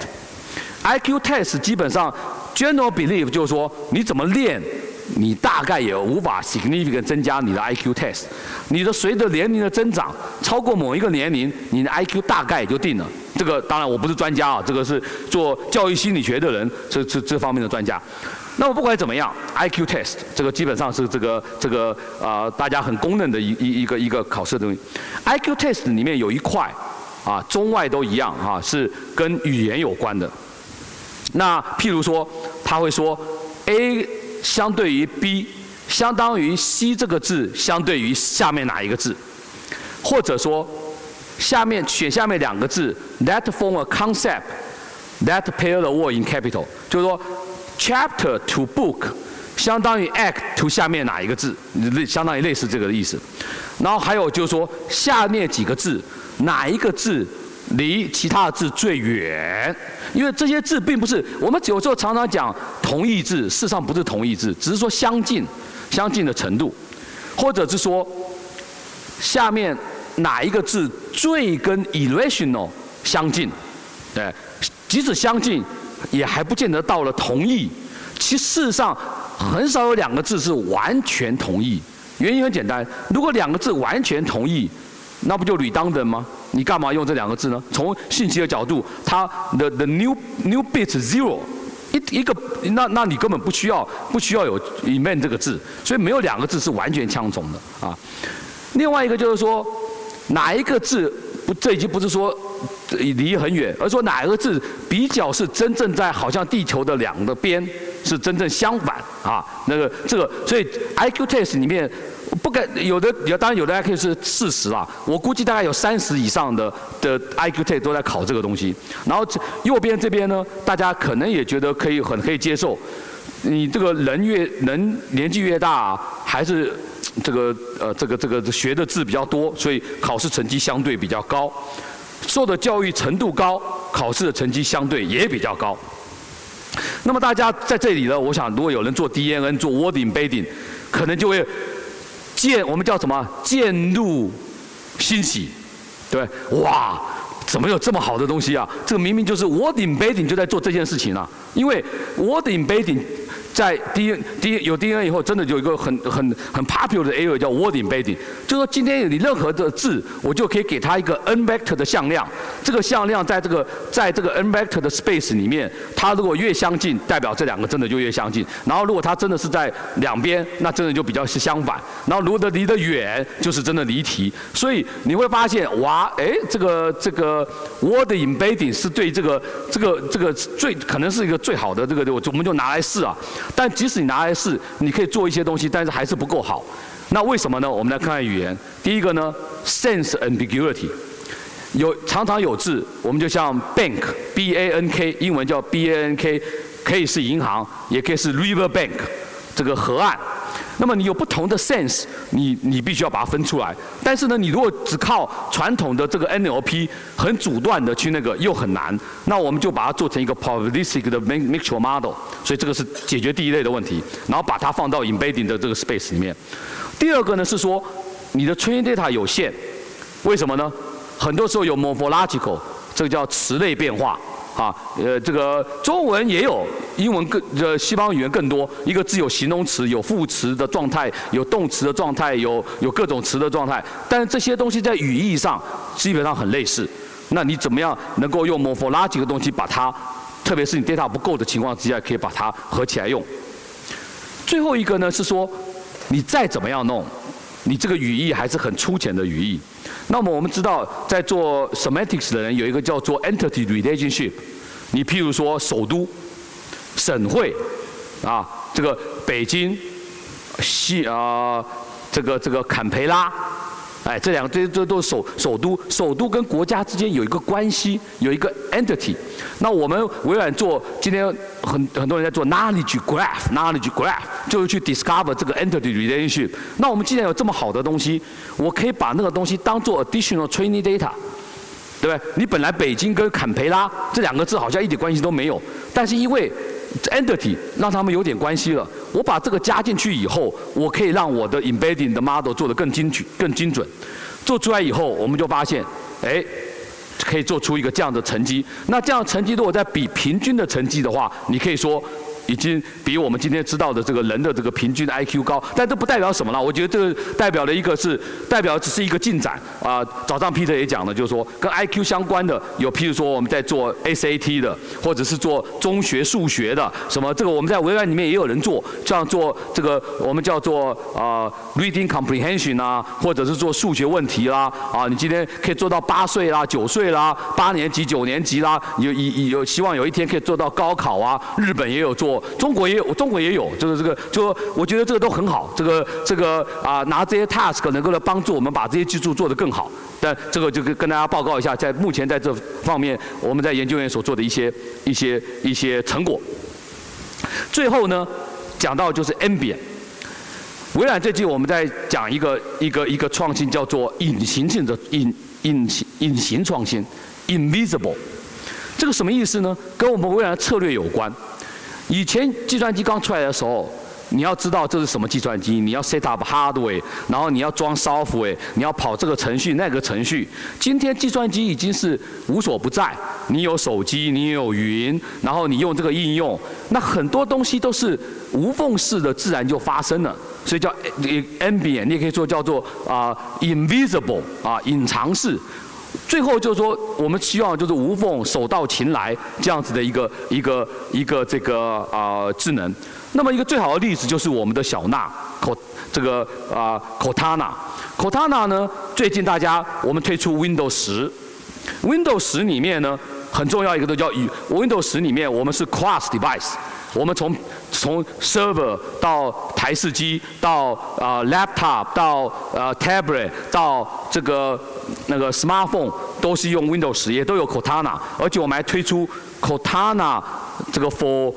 test。I Q test 基本上 general belief 就是说你怎么练。你大概也无法 significant 增加你的 I Q test， 你的随着年龄的增长，超过某一个年龄，你的 I Q 大概也就定了。这个当然我不是专家啊，这个是做教育心理学的人，这这这方面的专家。那么不管怎么样 ，I Q test 这个基本上是这个这个呃大家很公认的一一一个一个考试的东西。I Q test 里面有一块啊，中外都一样啊，是跟语言有关的。那譬如说，他会说 A。相对于 B， 相当于 C 这个字相对于下面哪一个字，或者说下面选下面两个字 that form a concept that pair the word in capital， 就是说 chapter to book 相当于 act to 下面哪一个字，相当于类似这个的意思。然后还有就是说下面几个字哪一个字离其他的字最远，因为这些字并不是我们有时候常常讲同义字，事实上不是同义字，只是说相近，相近的程度，或者是说下面哪一个字最跟 irrational 相近，对，即使相近， 也还不见得到了同意。其实事实上，很少有两个字是完全同意。原因很简单，如果两个字完全同意，那不就redundant吗？你干嘛用这两个字呢？从信息的角度，它的 the new new bit zero。一一个，那那你根本不需要不需要有 invent 这个字，所以没有两个字是完全相同的啊。另外一个就是说，哪一个字不，这已经不是说离很远，而说哪一个字比较是真正在好像地球的两个边是真正相反啊。那个这个，所以 I Q test 里面。不敢有的，当然有的 I Q 是四十啦，我估计大概有三十以上的的 I Q test 都在考这个东西。然后右边这边呢，大家可能也觉得可以很可以接受。你这个人越人年纪越大，还是这个呃这个这个学的字比较多，所以考试成绩相对比较高。受的教育程度高，考试的成绩相对也比较高。那么大家在这里呢，我想如果有人做 D N N 做 word embedding， 可能就会。渐我们叫什么？渐入欣喜，对，哇，怎么有这么好的东西啊？这个明明就是 word embedding 就在做这件事情啊。因为 word embedding 在 D D 有 D N N 以后，真的有一个很很很 popular 的 area 叫 word embedding， 就是说今天你任何的字，我就可以给它一个 n vector 的向量，这个向量在这个在这个 n vector 的 space 里面，它如果越相近，代表这两个真的就越相近；然后如果它真的是在两边，那真的就比较是相反；然后如果离得远，就是真的离题。所以你会发现，哇，哎，这个这个 word embedding 是对这个这个这个最可能是一个最好的这个，我我们就拿来试啊。但即使你拿来试，你可以做一些东西，但是还是不够好。那为什么呢？我们来看看语言。第一个呢 ，sense ambiguity， 有常常有字，我们就像 bank B A N K， 英文叫 B A N K， 可以是银行，也可以是 river bank， 这个河岸。那么你有不同的 sense， 你你必须要把它分出来。但是呢，你如果只靠传统的这个 N L P 很阻断的去那个又很难，那我们就把它做成一个 probabilistic 的 mixture model。所以这个是解决第一类的问题，然后把它放到 embedding 的这个 space 里面。第二个呢是说，你的 training data 有限，为什么呢？很多时候有 morphological， 这个叫词类变化。啊，呃，这个中文也有，英文更呃西方语言更多。一个字有形容词，有副词的状态，有动词的状态，有有各种词的状态。但是这些东西在语义上基本上很类似。那你怎么样能够用 morphological 的东西把它，特别是你 data 不够的情况之下，可以把它合起来用？最后一个呢是说，你再怎么样弄，你这个语义还是很粗浅的语义。那么我们知道，在做 semantics 的人有一个叫做 entity relationship。你譬如说首都、省会，啊，这个北京、西啊，这个这个坎培拉，哎，这两个这这都是首首都，首都跟国家之间有一个关系，有一个 entity。那我们微软做今天很很多人在做 knowledge graph，knowledge graph 就是去 discover 这个 entity relationship。那我们既然有这么好的东西，我可以把那个东西当做 additional training data， 对不对？你本来北京跟坎培拉这两个字好像一点关系都没有，但是因为 entity 让他们有点关系了，我把这个加进去以后，我可以让我的 embedding 的 model 做得更精确、更精准。做出来以后，我们就发现，哎。可以做出一个这样的成绩。那这样的成绩如果在比平均的成绩的话，你可以说已经比我们今天知道的这个人的这个平均 I Q 高，但这不代表什么了。我觉得这个代表的一个是代表只是一个进展啊、呃。早上 Peter 也讲了，就是说跟 I Q 相关的有，譬如说我们在做 S A T 的，或者是做中学数学的，什么这个我们在微软里面也有人做，像做这个我们叫做啊、呃、reading comprehension 啊，或者是做数学问题啦啊，你今天可以做到八岁啦、九岁啦、八年级、九年级啦，有有有希望有一天可以做到高考啊。日本也有做。中国也有，中国也有，就是这个，就我觉得这个都很好。这个这个啊、呃，拿这些 task 能够来帮助我们把这些技术做得更好。但这个就跟跟大家报告一下，在目前在这方面，我们在研究院所做的一些一些一些成果。最后呢，讲到就是 ambient。微软最近我们在讲一个一个一个创新，叫做隐形性的隐隐形隐形创新 ，invisible。这个什么意思呢？跟我们微软的策略有关。以前计算机刚出来的时候， 你要知道这是什么计算机，你要 set up hardware， 然后你要装 software， 你要跑这个程序那个程序。今天计算机已经是无所不在，你有手机，你有云，然后你用这个应用，那很多东西都是无缝式的，自然就发生了。所以叫 ambient， 你也可以说叫做啊、呃、invisible 啊隐藏式。最后就是说，我们希望就是无缝手到擒来这样子的一个一个一个这个啊、呃、智能。那么一个最好的例子就是我们的小纳，口这个啊、呃、Cortana。Cortana 呢，最近大家我们推出 Windows 十 ，Windows 十里面呢很重要一个都叫 Windows 十里面我们是 cross device。我们从从 server 到台式机到啊、呃、laptop 到呃 tablet 到这个那个 smartphone 都是用 Windows 十，也都有 Cortana， 而且我们还推出 Cortana 这个 for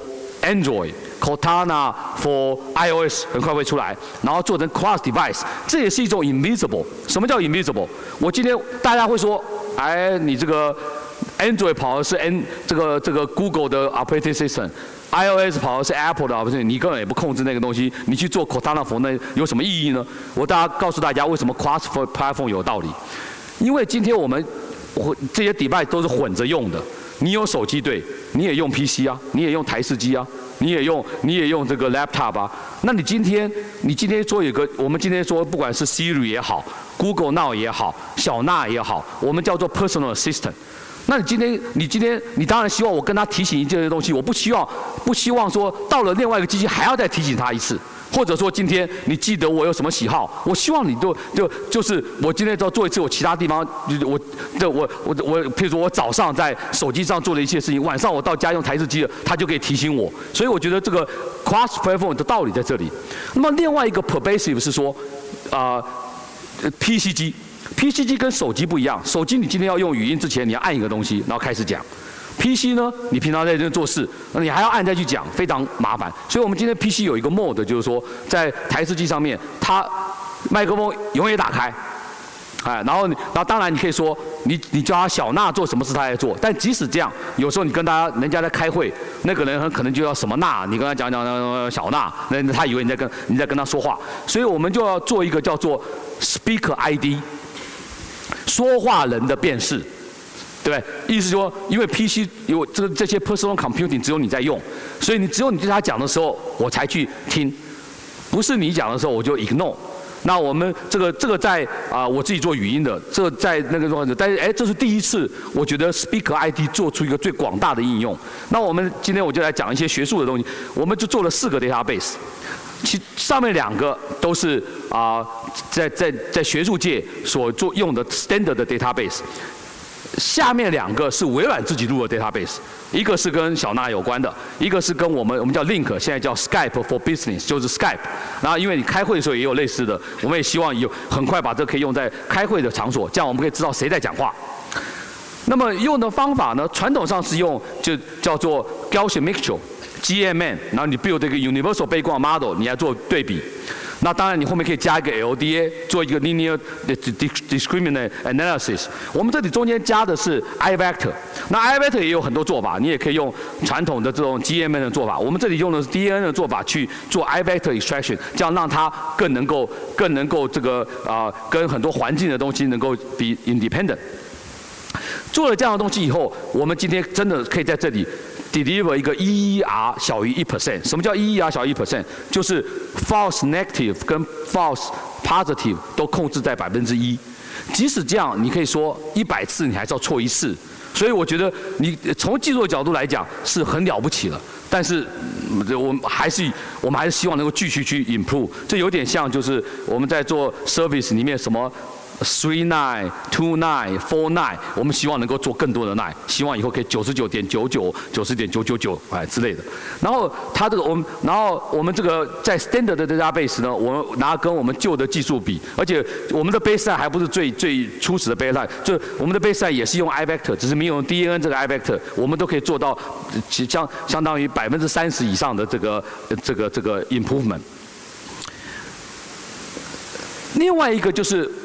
Android。Cortana for iOS 很快会出来，然后做成 cross device， 这也是一种 invisible。什么叫 invisible？ 我今天大家会说，哎，你这个 Android 跑的是 N 这个这个 Google 的 operating system。iOS 跑的是 Apple 的 operating system， 你根本也不控制那个东西，你去做 Cortana for 那有什么意义呢？我大家告诉大家为什么 cross platform 有道理，因为今天我们这些 device 都是混着用的，你有手机对，你也用 P C 啊，你也用台式机啊。你也用，你也用这个 laptop 啊？那你今天，你今天说有个，我们今天说，不管是 Siri 也好 ，Google Now 也好，小纳也好，我们叫做 personal assistant。那你今天，你今天，你当然希望我跟他提醒一件东西，我不希望，不希望说到了另外一个机器还要再提醒他一次。或者说今天你记得我有什么喜好，我希望你就就就是我今天要做一次我其他地方，我对我我我，譬如说我早上在手机上做了一些事情，晚上我到家用台式机了，它就可以提醒我。所以我觉得这个 cross platform 的道理在这里。那么另外一个 pervasive 是说，啊、呃、，P C 机 ，P C 机跟手机不一样，手机你今天要用语音之前，你要按一个东西，然后开始讲。P C 呢，你平常在这做事，那你还要按再去讲，非常麻烦。所以我们今天 P C 有一个 mode， 就是说在台式机上面，它麦克风永远打开，哎，然后然后当然你可以说，你你叫他小纳做什么事他在做，但即使这样，有时候你跟大家人家在开会，那个人很可能就要什么纳，你跟他讲讲讲小纳，那他以为你在跟你在跟他说话，所以我们就要做一个叫做 Speaker I D， 说话人的辨识。对不对？意思说，因为 P C 有这个这些 personal computing 只有你在用，所以你只有你对他讲的时候，我才去听，不是你讲的时候我就 ignore。那我们这个这个在啊、呃、我自己做语音的，这个在那个状态，但是哎这是第一次，我觉得 Speaker I D 做出一个最广大的应用。那我们今天我就来讲一些学术的东西，我们就做了四个 database。其上面两个都是啊、呃、在在在学术界所做用的 standard 的 database。下面两个是微软自己录的 database， 一个是跟小纳有关的，一个是跟我们我们叫 Link， 现在叫 Skype for Business， 就是 Skype。然后因为你开会的时候也有类似的，我们也希望有很快把这可以用在开会的场所，这样我们可以知道谁在讲话。那么用的方法呢，传统上是用就叫做 Gaussian mixture。G M M， 然后你 build 这个 universal background model， 你来做对比。那当然你后面可以加一个 L D A， 做一个 linear discriminant analysis。我们这里中间加的是 iVector， 那 iVector 也有很多做法，你也可以用传统的这种 G M M 的做法。我们这里用的是 D N N 的做法去做 iVector extraction， 这样让它更能够更能够这个啊、呃、跟很多环境的东西能够 be independent。做了这样的东西以后，我们今天真的可以在这里 deliver 一个 E E R 小于 one percent。什么叫 E E R 小于 one percent？ 就是 false negative 跟 false positive 都控制在百分之一。即使这样，你可以说一百次你还是要错一次。所以我觉得你从技术的角度来讲是很了不起了。但是我们还是我们还是希望能够继续去 improve。这有点像就是我们在做 service 里面什么。three nine, two nine, four nine， 我们希望能够做更多的 nine， 希望以后可以九十九点九九、九十点九九九哎之类的。然后它这个我们，然后我们这个在 standard 的 database 呢，我们拿跟我们旧的技术比，而且我们的 baseline 还不是最最初始的 baseline， 就我们的 baseline 也是用 iVector， 只是没有用 D N N 这个 iVector， 我们都可以做到相相当于百分之三十以上的这个这个这个 improvement。另外一个就是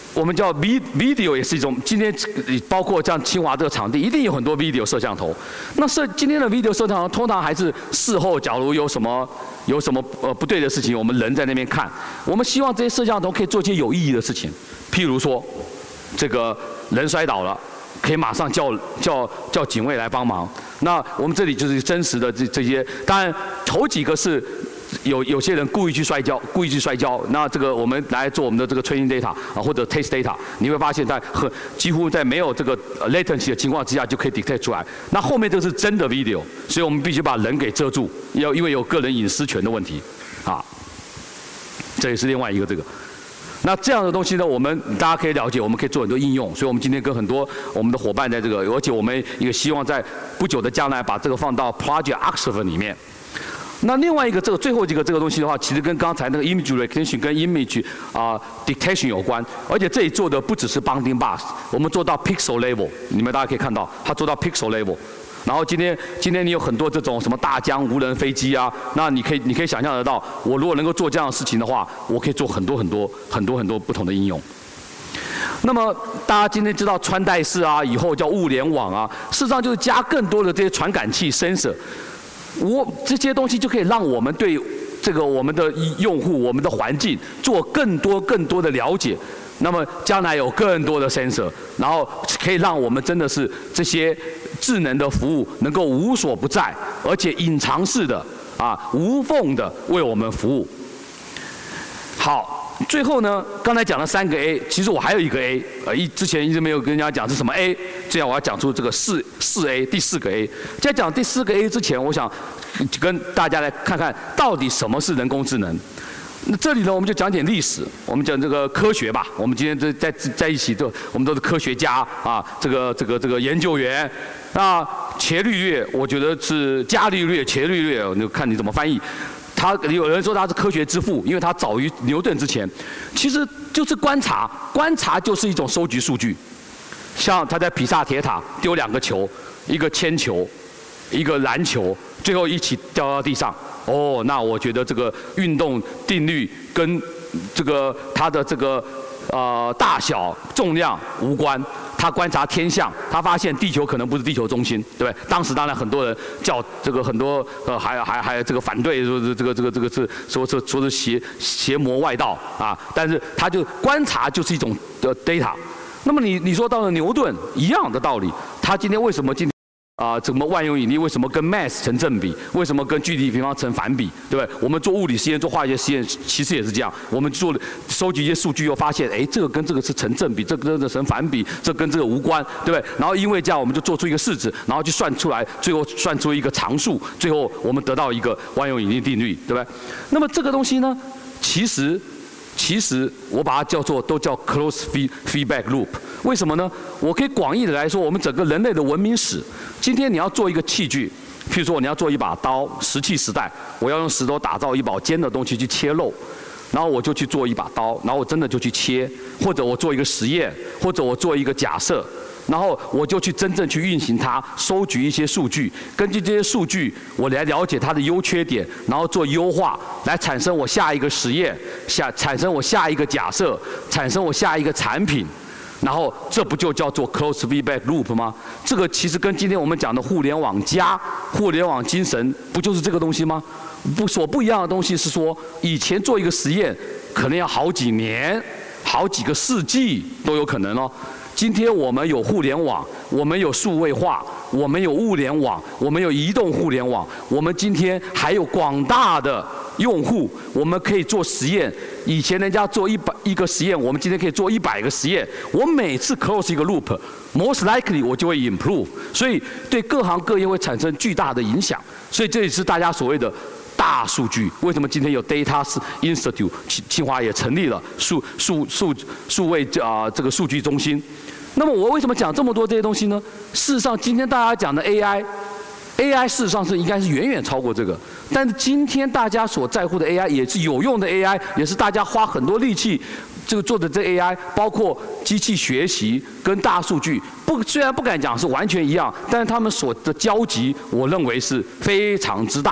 我们叫 video 也是一种，今天包括像清华这个场地，一定有很多 video 摄像头。那摄今天的 video 摄像头通常还是事后，假如有什么有什么呃不对的事情，我们人在那边看。我们希望这些摄像头可以做一些有意义的事情，譬如说，这个人摔倒了，可以马上叫叫叫警卫来帮忙。那我们这里就是真实的这这些，当然头几个是。有有些人故意去摔跤，故意去摔跤，那这个我们来做我们的这个 training data 啊，或者 test data， 你会发现在很几乎在没有这个 latency 的情况之下就可以 detect 出来。那后面这是真的 video， 所以我们必须把人给遮住，要因为有个人隐私权的问题，啊，这也是另外一个这个。那这样的东西呢，我们大家可以了解，我们可以做很多应用，所以我们今天跟很多我们的伙伴在这个，而且我们也希望在不久的将来把这个放到 Project Oxford 里面。那另外一个这个最后一个这个东西的话，其实跟刚才那个 image recognition 跟 image 啊、呃、detection 有关，而且这里做的不只是 bounding bus， 我们做到 pixel level， 你们大家可以看到，它做到 pixel level。然后今天今天你有很多这种什么大疆无人飞机啊，那你可以你可以想象得到，我如果能够做这样的事情的话，我可以做很多很多很多很多不同的应用。那么大家今天知道穿戴式啊，以后叫物联网啊，事实上就是加更多的这些传感器 sensor。我这些东西就可以让我们对这个我们的用户、我们的环境做更多更多的了解。那么将来有更多的 sensor， 然后可以让我们真的是这些智能的服务能够无所不在，而且隐藏式的啊无缝的为我们服务。好。最后呢，刚才讲了三个 A， 其实我还有一个 A， 呃，一之前一直没有跟人家讲是什么 A， 这样我要讲出这个四四 A， 第四个 A。在讲第四个 A 之前，我想跟大家来看看到底什么是人工智能。那这里呢，我们就讲点历史，我们讲这个科学吧。我们今天在在在一起都，我们都是科学家啊，这个这个这个研究员。那伽利略，我觉得是伽利略、伽利略，你看你怎么翻译。他有人说他是科学之父，因为他早于牛顿之前，其实就是观察，观察就是一种收集数据。像他在比萨铁塔丢两个球，一个铅球，一个篮球，最后一起掉到地上。哦，那我觉得这个运动定律跟这个它的这个呃大小、重量无关。他观察天象，他发现地球可能不是地球中心，对不对？当时当然很多人叫这个很多呃还还还这个反对说是这个这个这个是说是说是邪邪魔外道啊，但是他就观察就是一种的 data。那么你你说到了牛顿一样的道理，他今天为什么今天啊，怎么万有引力为什么跟 mass 成正比？为什么跟距离平方成反比？对不对？我们做物理实验、做化学实验，其实也是这样。我们做收集一些数据，又发现，哎，这个跟这个是成正比，这个跟这个成反比，这跟这个无关，对不对？然后因为这样，我们就做出一个式子，然后去算出来，最后算出一个常数，最后我们得到一个万有引力定律，对不对？那么这个东西呢，其实。其实我把它叫做都叫 close feedback loop， 为什么呢？我可以广义的来说，我们整个人类的文明史，今天你要做一个器具，譬如说你要做一把刀，石器时代，我要用石头打造一把尖的东西去切肉，然后我就去做一把刀，然后我真的就去切，或者我做一个实验，或者我做一个假设。然后我就去真正去运行它，收集一些数据，根据这些数据，我来了解它的优缺点，然后做优化，来产生我下一个实验，下产生我下一个假设，产生我下一个产品，然后这不就叫做 close feedback loop 吗？这个其实跟今天我们讲的互联网加、互联网精神，不就是这个东西吗？不，所不一样的东西是说，以前做一个实验，可能要好几年、好几个世纪都有可能哦。今天我们有互联网，我们有数位化，我们有物联网，我们有移动互联网，我们今天还有广大的用户，我们可以做实验。以前人家做一百一个实验，我们今天可以做一百个实验。我每次 close 一个 loop，most likely 我就会 improve， 所以对各行各业会产生巨大的影响。所以这也是大家所谓的大数据。为什么今天有 Data Institute， 清华也成立了数数数数位啊、呃、这个数据中心。那么我为什么讲这么多这些东西呢？事实上，今天大家讲的 A I，A I 事实上是应该是远远超过这个。但是今天大家所在乎的 A I 也是有用的 A I， 也是大家花很多力气这个做的这 A I， 包括机器学习跟大数据。不，虽然不敢讲是完全一样，但是他们所的交集，我认为是非常之大。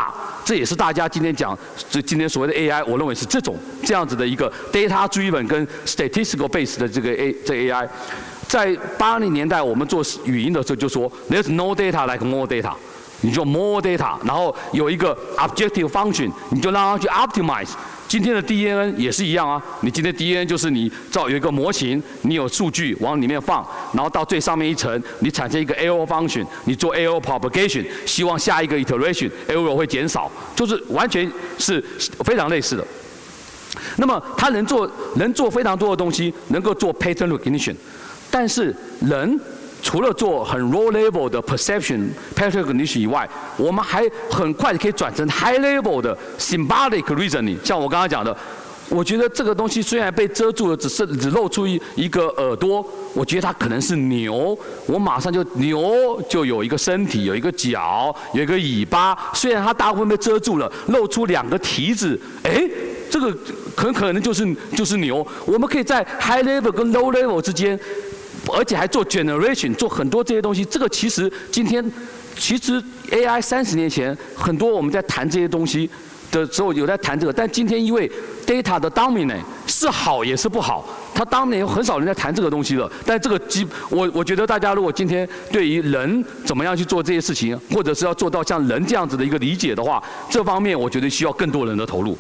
这也是大家今天讲，这今天所谓的 A I， 我认为是这种这样子的一个 data driven 跟 statistical base 的这个 A 这 A I。在八零年代我们做语音的时候就说 ，There's no data like more data。你就 more data， 然后有一个 objective function， 你就让它去 optimize。今天的 D N N 也是一样啊，你今天 D N N 就是你造有一个模型，你有数据往里面放，然后到最上面一层，你产生一个 error function， 你做 error propagation， 希望下一个 iteration error 会减少，就是完全是非常类似的。那么它能做能做非常多的东西，能够做 pattern recognition， 但是人除了做很 raw level 的 perception pattern recognition 以外，我们还很快可以转成 high level 的 symbolic reasoning。像我刚刚讲的，我觉得这个东西虽然被遮住了，只是只露出一一个耳朵，我觉得它可能是牛，我马上就牛就有一个身体，有一个脚，有一个尾巴。虽然它大部分被遮住了，露出两个蹄子，哎，这个很可能就是就是牛。我们可以在 high level 跟 low level 之间。而且还做 generation， 做很多这些东西。这个其实今天，其实 A I 三十年前很多我们在谈这些东西的时候有在谈这个，但今天因为 data 的 dominant 是好也是不好，它当年有很少人在谈这个东西了。但这个基，我我觉得大家如果今天对于人怎么样去做这些事情，或者是要做到像人这样子的一个理解的话，这方面我觉得需要更多人的投入。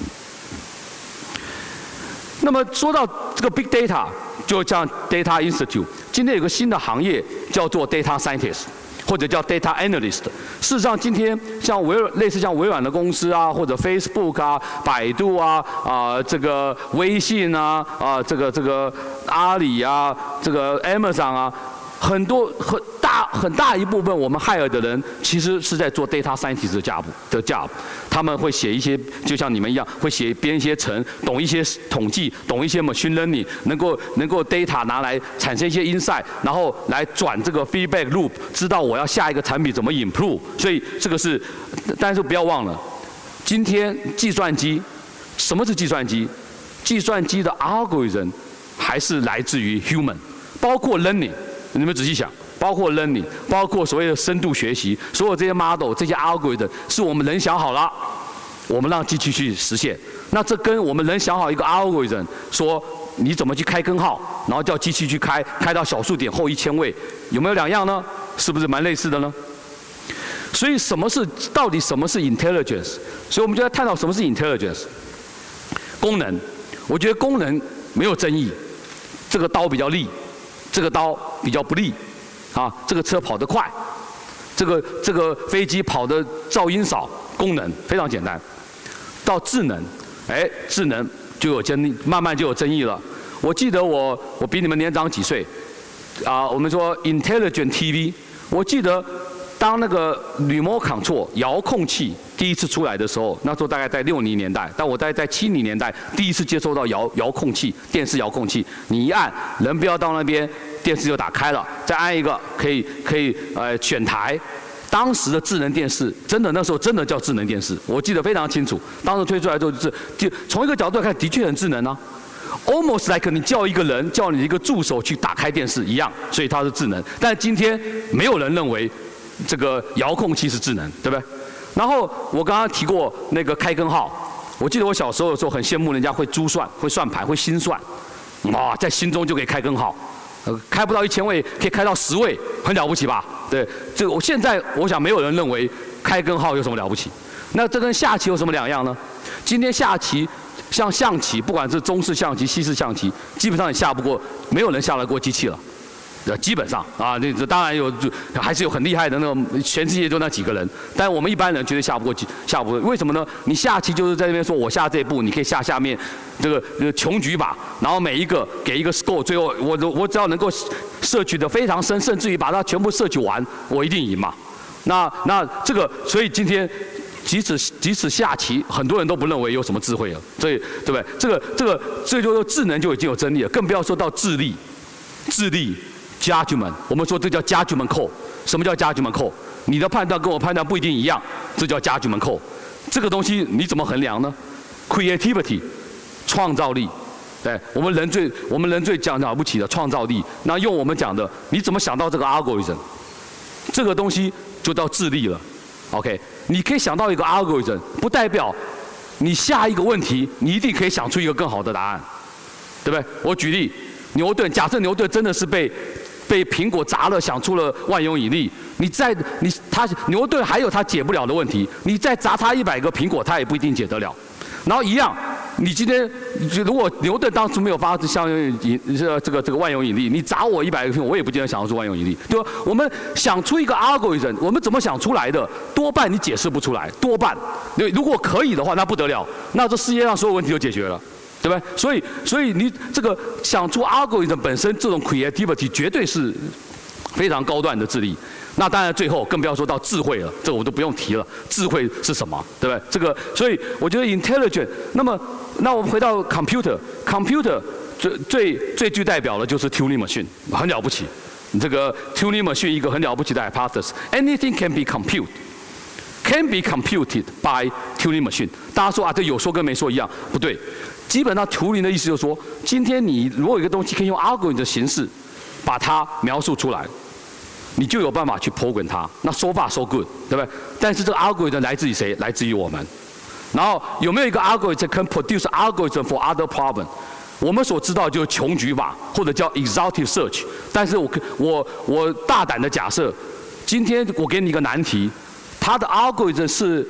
那么说到这个 big data。就像 Data Institute， 今天有个新的行业叫做 Data Scientist， 或者叫 Data Analyst。事实上，今天像微软类似像微软的公司啊，或者 Facebook 啊、百度啊、啊、呃、这个微信啊、啊、呃、这个这个阿里啊、这个 Amazon 啊，很多很大很大一部分我们 hire 的人其实是在做 Data Scientist 的 job 的 job。他们会写一些，就像你们一样，会写编一些程，懂一些统计，懂一些 machine learning， 能够能够 data 拿来产生一些 insight， 然后来转这个 feedback loop， 知道我要下一个产品怎么 improve。所以这个是，但是不要忘了，今天计算机，什么是计算机？计算机的 algorithm 还是来自于 human， 包括 learning， 你们仔细想。包括 learning， 包括所谓的深度学习，所有这些 model、这些 algorithm 是我们人想好了，我们让机器去实现。那这跟我们人想好一个 algorithm， 说你怎么去开根号，然后叫机器去开，开到小数点后一千位，有没有两样呢？是不是蛮类似的呢？所以什么是到底什么是 intelligence？ 所以我们就在探讨什么是 intelligence。功能，我觉得功能没有争议，这个刀比较利，这个刀比较不利。啊，这个车跑得快，这个这个飞机跑得噪音少，功能非常简单。到智能，哎，智能就有争议，慢慢就有争议了。我记得我我比你们年长几岁，啊，我们说 intelligent T V， 我记得当那个 remote control 遥控器第一次出来的时候，那时候大概在六零年代，但我大概在七零年代第一次接收到遥遥控器，电视遥控器，你一按，人不要到那边。电视就打开了，再按一个可以可以呃选台。当时的智能电视真的那时候真的叫智能电视，我记得非常清楚。当时推出来之后就是就从一个角度来看，的确很智能啊 ，almost like 你叫一个人叫你一个助手去打开电视一样，所以它是智能。但今天没有人认为这个遥控器是智能，对不对？然后我刚刚提过那个开根号，我记得我小时候的时候很羡慕人家会珠算、会算盘、会心算，哇，在心中就可以开根号。呃，开不到一千位，可以开到十位，很了不起吧？对，这个我现在我想没有人认为开根号有什么了不起。那这跟下棋有什么两样呢？今天下棋，像象棋，不管是中式象棋、西式象棋，基本上也下不过，没有人下得过机器了。呃，基本上啊，这这当然有，就还是有很厉害的那种，全世界就那几个人。但我们一般人绝对下不过，下不过。为什么呢？你下棋就是在那边说，我下这一步，你可以下下面这个呃穷举法，然后每一个给一个 score， 最后我我只要能够摄取的非常深，甚至于把它全部摄取完，我一定赢嘛。那那这个，所以今天。即使即使下棋，很多人都不认为有什么智慧了，所以对不对？这个这个这就说智能就已经有争议了，更不要说到智力，智力 judgment， 我们说这叫 judgment call。什么叫 judgment call？ 你的判断跟我判断不一定一样，这叫 judgment call。这个东西你怎么衡量呢 ？creativity， 创造力，对我们人最我们人最讲了不起的创造力。那用我们讲的，你怎么想到这个 algorithm？ 这个东西就叫智力了。OK， 你可以想到一个 algorithm， 不代表你下一个问题你一定可以想出一个更好的答案，对不对？我举例，牛顿，假设牛顿真的是被被苹果砸了，想出了万有引力，你再你他牛顿还有他解不了的问题，你再砸他一百个苹果，他也不一定解得了。然后一样，你今天如果牛顿当初没有发生相引这这个这个万有引力，你砸我一百个苹果，我也不见得想得出万有引力，对吧？我们想出一个 algorithm， 我们怎么想出来的？多半你解释不出来，多半。对，如果可以的话，那不得了，那这世界上所有问题都解决了。对不对？所以，所以你这个想出 algorithm 本身这种 creativity 绝对是非常高段的智力。那当然，最后更不要说到智慧了，这个我都不用提了。智慧是什么？对不对？这个，所以我觉得 intelligent。那么，那我们回到 computer，computer 最最最具代表的就是 Turing machine， 很了不起。这个 Turing machine 一个很了不起的 hypothesis，anything can be computed。can be computed by Turing machine。大家说啊，这有说跟没说一样，不对。基本上图灵的意思就是说，今天你如果有一个东西可以用 algorithm 的形式把它描述出来，你就有办法去 program 它。那 so far so good， 对不对？但是这个 algorithm 来自于谁？来自于我们。然后有没有一个 algorithm can produce algorithm for other problem？ 我们所知道就是穷举法或者叫 exhaustive search。但是我我我大胆的假设，今天我给你一个难题，它的 algorithm 是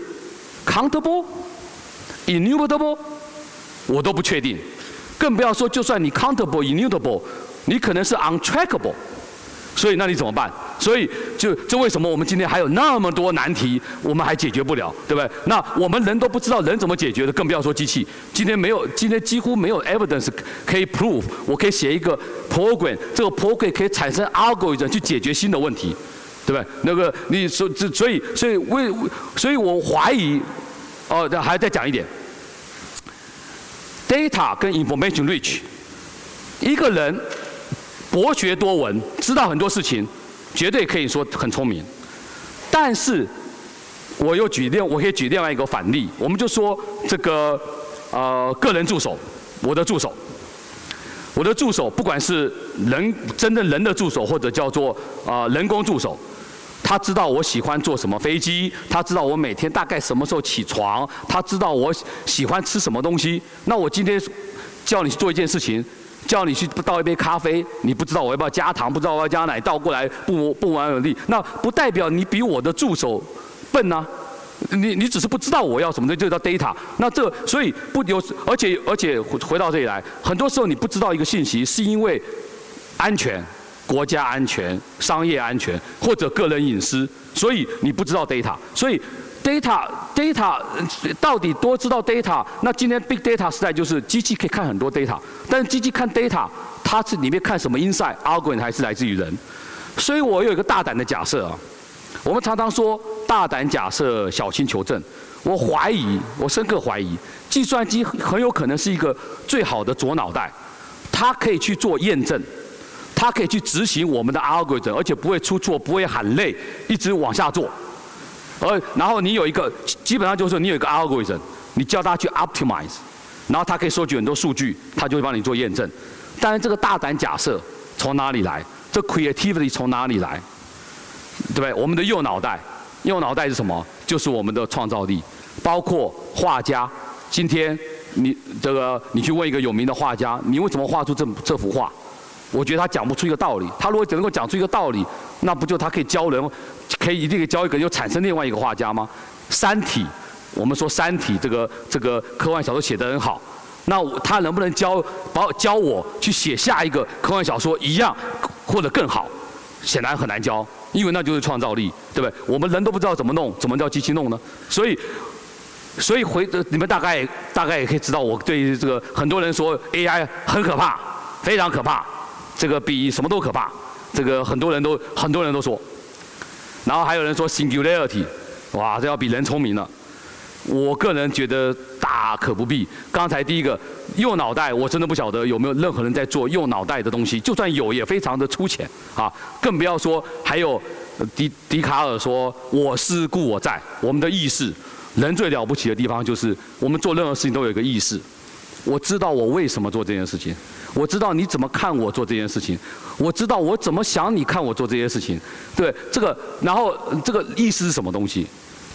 countable、immutable。我都不确定，更不要说，就算你 countable、immutable， 你可能是 untrackable， 所以那你怎么办？所以就这为什么我们今天还有那么多难题，我们还解决不了，对不对？那我们人都不知道人怎么解决的，更不要说机器。今天没有，今天几乎没有 evidence 可以 prove， 我可以写一个 program， 这个 program 可以产生 algorithm 去解决新的问题，对不对？那个你所所以所以为所以我怀疑，哦，还要再讲一点。data 跟 information rich， 一个人博学多闻，知道很多事情，绝对可以说很聪明。但是，我又举另，我可以举另外一个反例，我们就说这个呃个人助手，我的助手，我的助手，不管是人真正人的助手，或者叫做呃人工助手。他知道我喜欢坐什么飞机，他知道我每天大概什么时候起床，他知道我喜欢吃什么东西。那我今天叫你去做一件事情，叫你去倒一杯咖啡，你不知道我要不要加糖，不知道我要加奶，倒过来不不完有力，那不代表你比我的助手笨啊。你你只是不知道我要什么的，就叫 data。那这所以不有，而且而且回到这里来，很多时候你不知道一个信息，是因为安全。国家安全、商业安全或者个人隐私，所以你不知道 data。所以 data data 到底多知道 data？ 那今天 big data 时代就是机器可以看很多 data， 但是机器看 data， 它是里面看什么 insight algorithm 还是来自于人。所以我有一个大胆的假设啊，我们常常说大胆假设，小心求证。我怀疑，我深刻怀疑，计算机很有可能是一个最好的左脑袋，它可以去做验证。它可以去执行我们的 algorithm， 而且不会出错，不会喊累，一直往下做。而然后你有一个，基本上就是你有一个 algorithm， 你叫它去 optimize， 然后它可以收集很多数据，它就会帮你做验证。但是这个大胆假设从哪里来？这 creativity 从哪里来？对不对？我们的右脑袋，右脑袋是什么？就是我们的创造力，包括画家。今天你这个你去问一个有名的画家，你为什么画出这这幅画？我觉得他讲不出一个道理。他如果能够讲出一个道理，那不就他可以教人，可以一定可以教一个人，又产生另外一个画家吗？《三体》，我们说《三体》这个这个科幻小说写得很好，那他能不能教把教我去写下一个科幻小说一样或者更好？显然很难教，因为那就是创造力，对不对？我们人都不知道怎么弄，怎么叫机器弄呢？所以。所以回你们大概大概也可以知道，我对于这个很多人说 A I 很可怕，非常可怕。这个比什么都可怕，这个很多人都很多人都说，然后还有人说 singularity， 哇，这要比人聪明了。我个人觉得大可不必。刚才第一个右脑袋，我真的不晓得有没有任何人在做右脑袋的东西，就算有也非常的粗浅啊，更不要说还有笛笛卡尔说我思故我在，我们的意识，人最了不起的地方就是我们做任何事情都有一个意识。我知道我为什么做这件事情，我知道你怎么看我做这件事情，我知道我怎么想你看我做这件事情，对这个，然后这个意识是什么东西？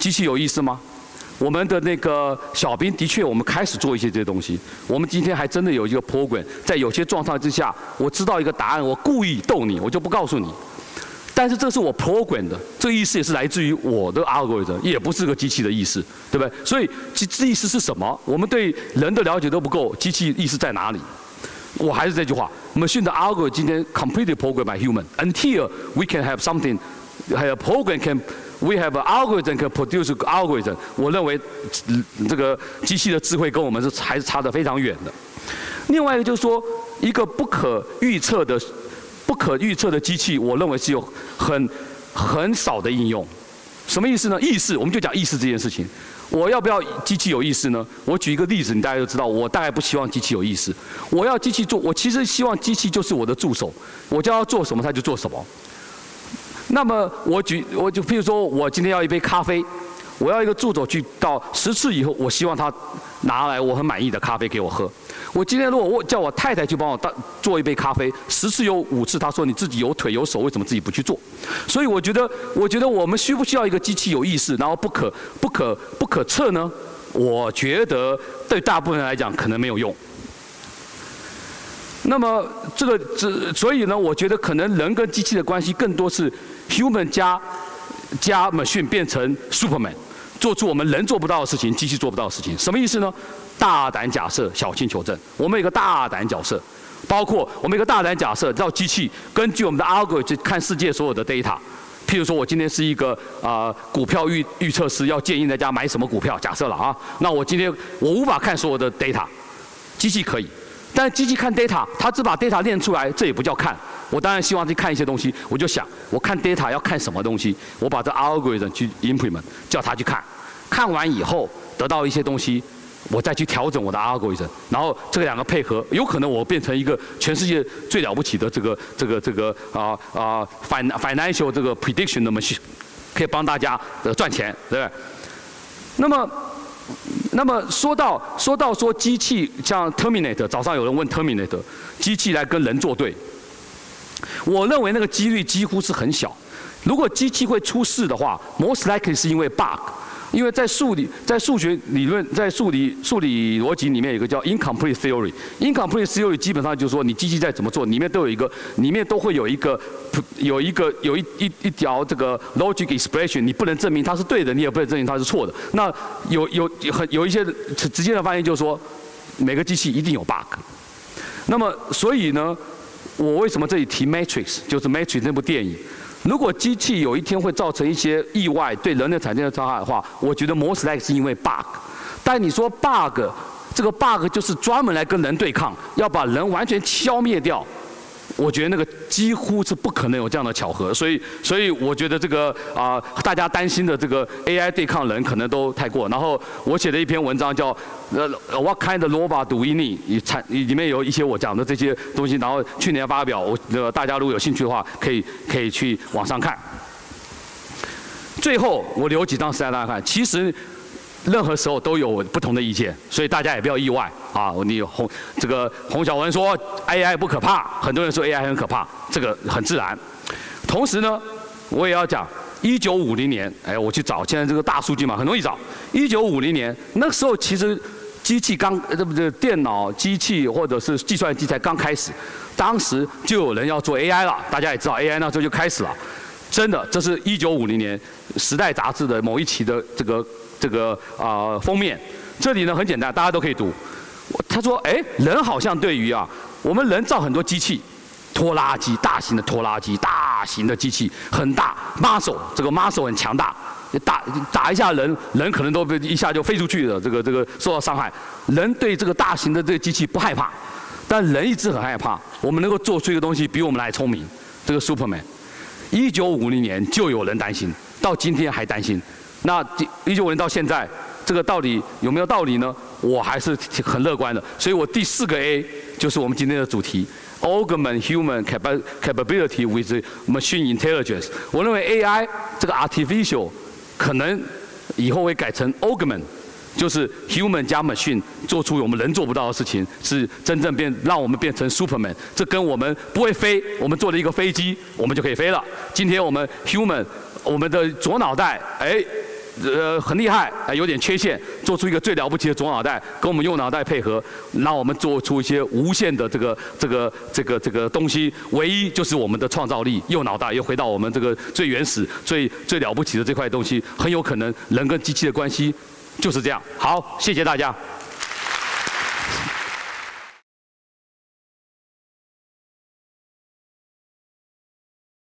机器有意思吗？我们的那个小兵的确，我们开始做一些这些东西。我们今天还真的有一个 program， 在有些状况之下，我知道一个答案，我故意逗你，我就不告诉你。但是这是我 program 的，这个意思也是来自于我的 algorithm， 也不是个机器的意思，对不对？所以机这意思是什么？我们对人的了解都不够，机器意思在哪里？我还是这句话 ，machine 的 algorithm 今天 completely programmed by human until we can have something， have a program can。We have an algorithm can produce an algorithm。我认为这个机器的智慧跟我们是还是差得非常远的。另外一个就是说，一个不可预测的、不可预测的机器，我认为是有很很少的应用。什么意思呢？意识，我们就讲意识这件事情。我要不要机器有意识呢？我举一个例子，你大家就知道，我大概不希望机器有意识。我要机器做，我其实希望机器就是我的助手，我叫它做什么，它就做什么。那么我举我就譬如说，我今天要一杯咖啡，我要一个助手去到十次以后，我希望他拿来我很满意的咖啡给我喝。我今天如果我叫我太太去帮我当做一杯咖啡，十次有五次她说你自己有腿有手，为什么自己不去做？所以我觉得，我觉得我们需不需要一个机器有意识，然后不可不可不可测呢？我觉得对大部分人来讲可能没有用。那么这个这所以呢，我觉得可能人跟机器的关系更多是 human 加加 machine 变成 Superman， 做出我们人做不到的事情，机器做不到的事情。什么意思呢？大胆假设，小心求证。我们有一个大胆假设，包括我们有一个大胆假设，让机器根据我们的 algorithm 看世界所有的 data。譬如说，我今天是一个啊、呃、股票预预测师，要建议大家买什么股票，假设了啊，那我今天我无法看所有的 data， 机器可以。但机器看 data， 它只把 data 练出来，这也不叫看。我当然希望去看一些东西，我就想，我看 data 要看什么东西，我把这 algorithm 去 implement， 叫它去看，看完以后得到一些东西，我再去调整我的 algorithm， 然后这两个配合，有可能我变成一个全世界最了不起的这个这个这个啊啊 financial 这个 prediction 的 machine， 可以帮大家呃赚钱，对不对？那么。那么说到说到说机器像 Terminator， 早上有人问 Terminator， 机器来跟人作对，我认为那个几率几乎是很小。如果机器会出事的话 ，most likely 是因为 bug， 因为在数理在数学理论在数理数理逻辑里面有一个叫 incomplete theory。incomplete theory 基本上就是说你机器再怎么做，里面都有一个里面都会有一个有一个有一一一条这个 logic expression， 你不能证明它是对的，你也不能证明它是错的。那有有很有一些直接的发现就是说，每个机器一定有 bug。那么所以呢，我为什么这里提 Matrix， 就是 Matrix 那部电影。如果机器有一天会造成一些意外，对人类产生的伤害的话，我觉得 most likely 是因为 bug。但你说 bug， 这个 bug 就是专门来跟人对抗，要把人完全消灭掉。我觉得那个几乎是不可能有这样的巧合，所以，所以我觉得这个啊、呃，大家担心的这个 A I 对抗人可能都太过。然后我写了一篇文章叫呃 What kind of robot do we need？ 产里面有一些我讲的这些东西，然后去年发表，我呃大家如果有兴趣的话，可以可以去网上看。最后我留几张实来大家看，其实。任何时候都有不同的意见，所以大家也不要意外啊！你洪这个洪小文说 A I 不可怕，很多人说 A I 很可怕，这个很自然。同时呢，我也要讲，一九五零年，哎，我去找，现在这个大数据嘛，很容易找。一九五零年那个时候，其实机器刚，对不对？电脑、机器或者是计算机才刚开始，当时就有人要做 A I 了。大家也知道 A I 那时候就开始了，真的，这是一九五零年《时代》杂志的某一期的这个。这个啊、呃、封面，这里呢很简单，大家都可以读。他说：“哎，人好像对于啊，我们人造很多机器，拖拉机，大型的拖拉机，大型的机器很大 ，muscle 这个 muscle 很强大，打打一下人，人可能都被一下就飞出去了，这个这个受到伤害。人对这个大型的这个机器不害怕，但人一直很害怕。我们能够做出一个东西比我们来聪明，这个 Superman， 一九五零年就有人担心，到今天还担心。”那一九五零到现在，这个到底有没有道理呢？我还是很乐观的。所以我第四个 A 就是我们今天的主题 ：augment human capability with machine intelligence。我认为 A I 这个 artificial 可能以后会改成 augment， 就是 human 加 machine 做出我们人做不到的事情，是真正变让我们变成 Superman。这跟我们不会飞，我们做了一个飞机，我们就可以飞了。今天我们 human 我们的左脑袋，哎。 呃很厉害，呃有点缺陷，做出一个最了不起的左脑袋，跟我们右脑袋配合，让我们做出一些无限的这个这个这个这个东西。唯一就是我们的创造力，右脑袋又回到我们这个最原始、最最了不起的这块东西，很有可能人跟机器的关系就是这样。好，谢谢大家。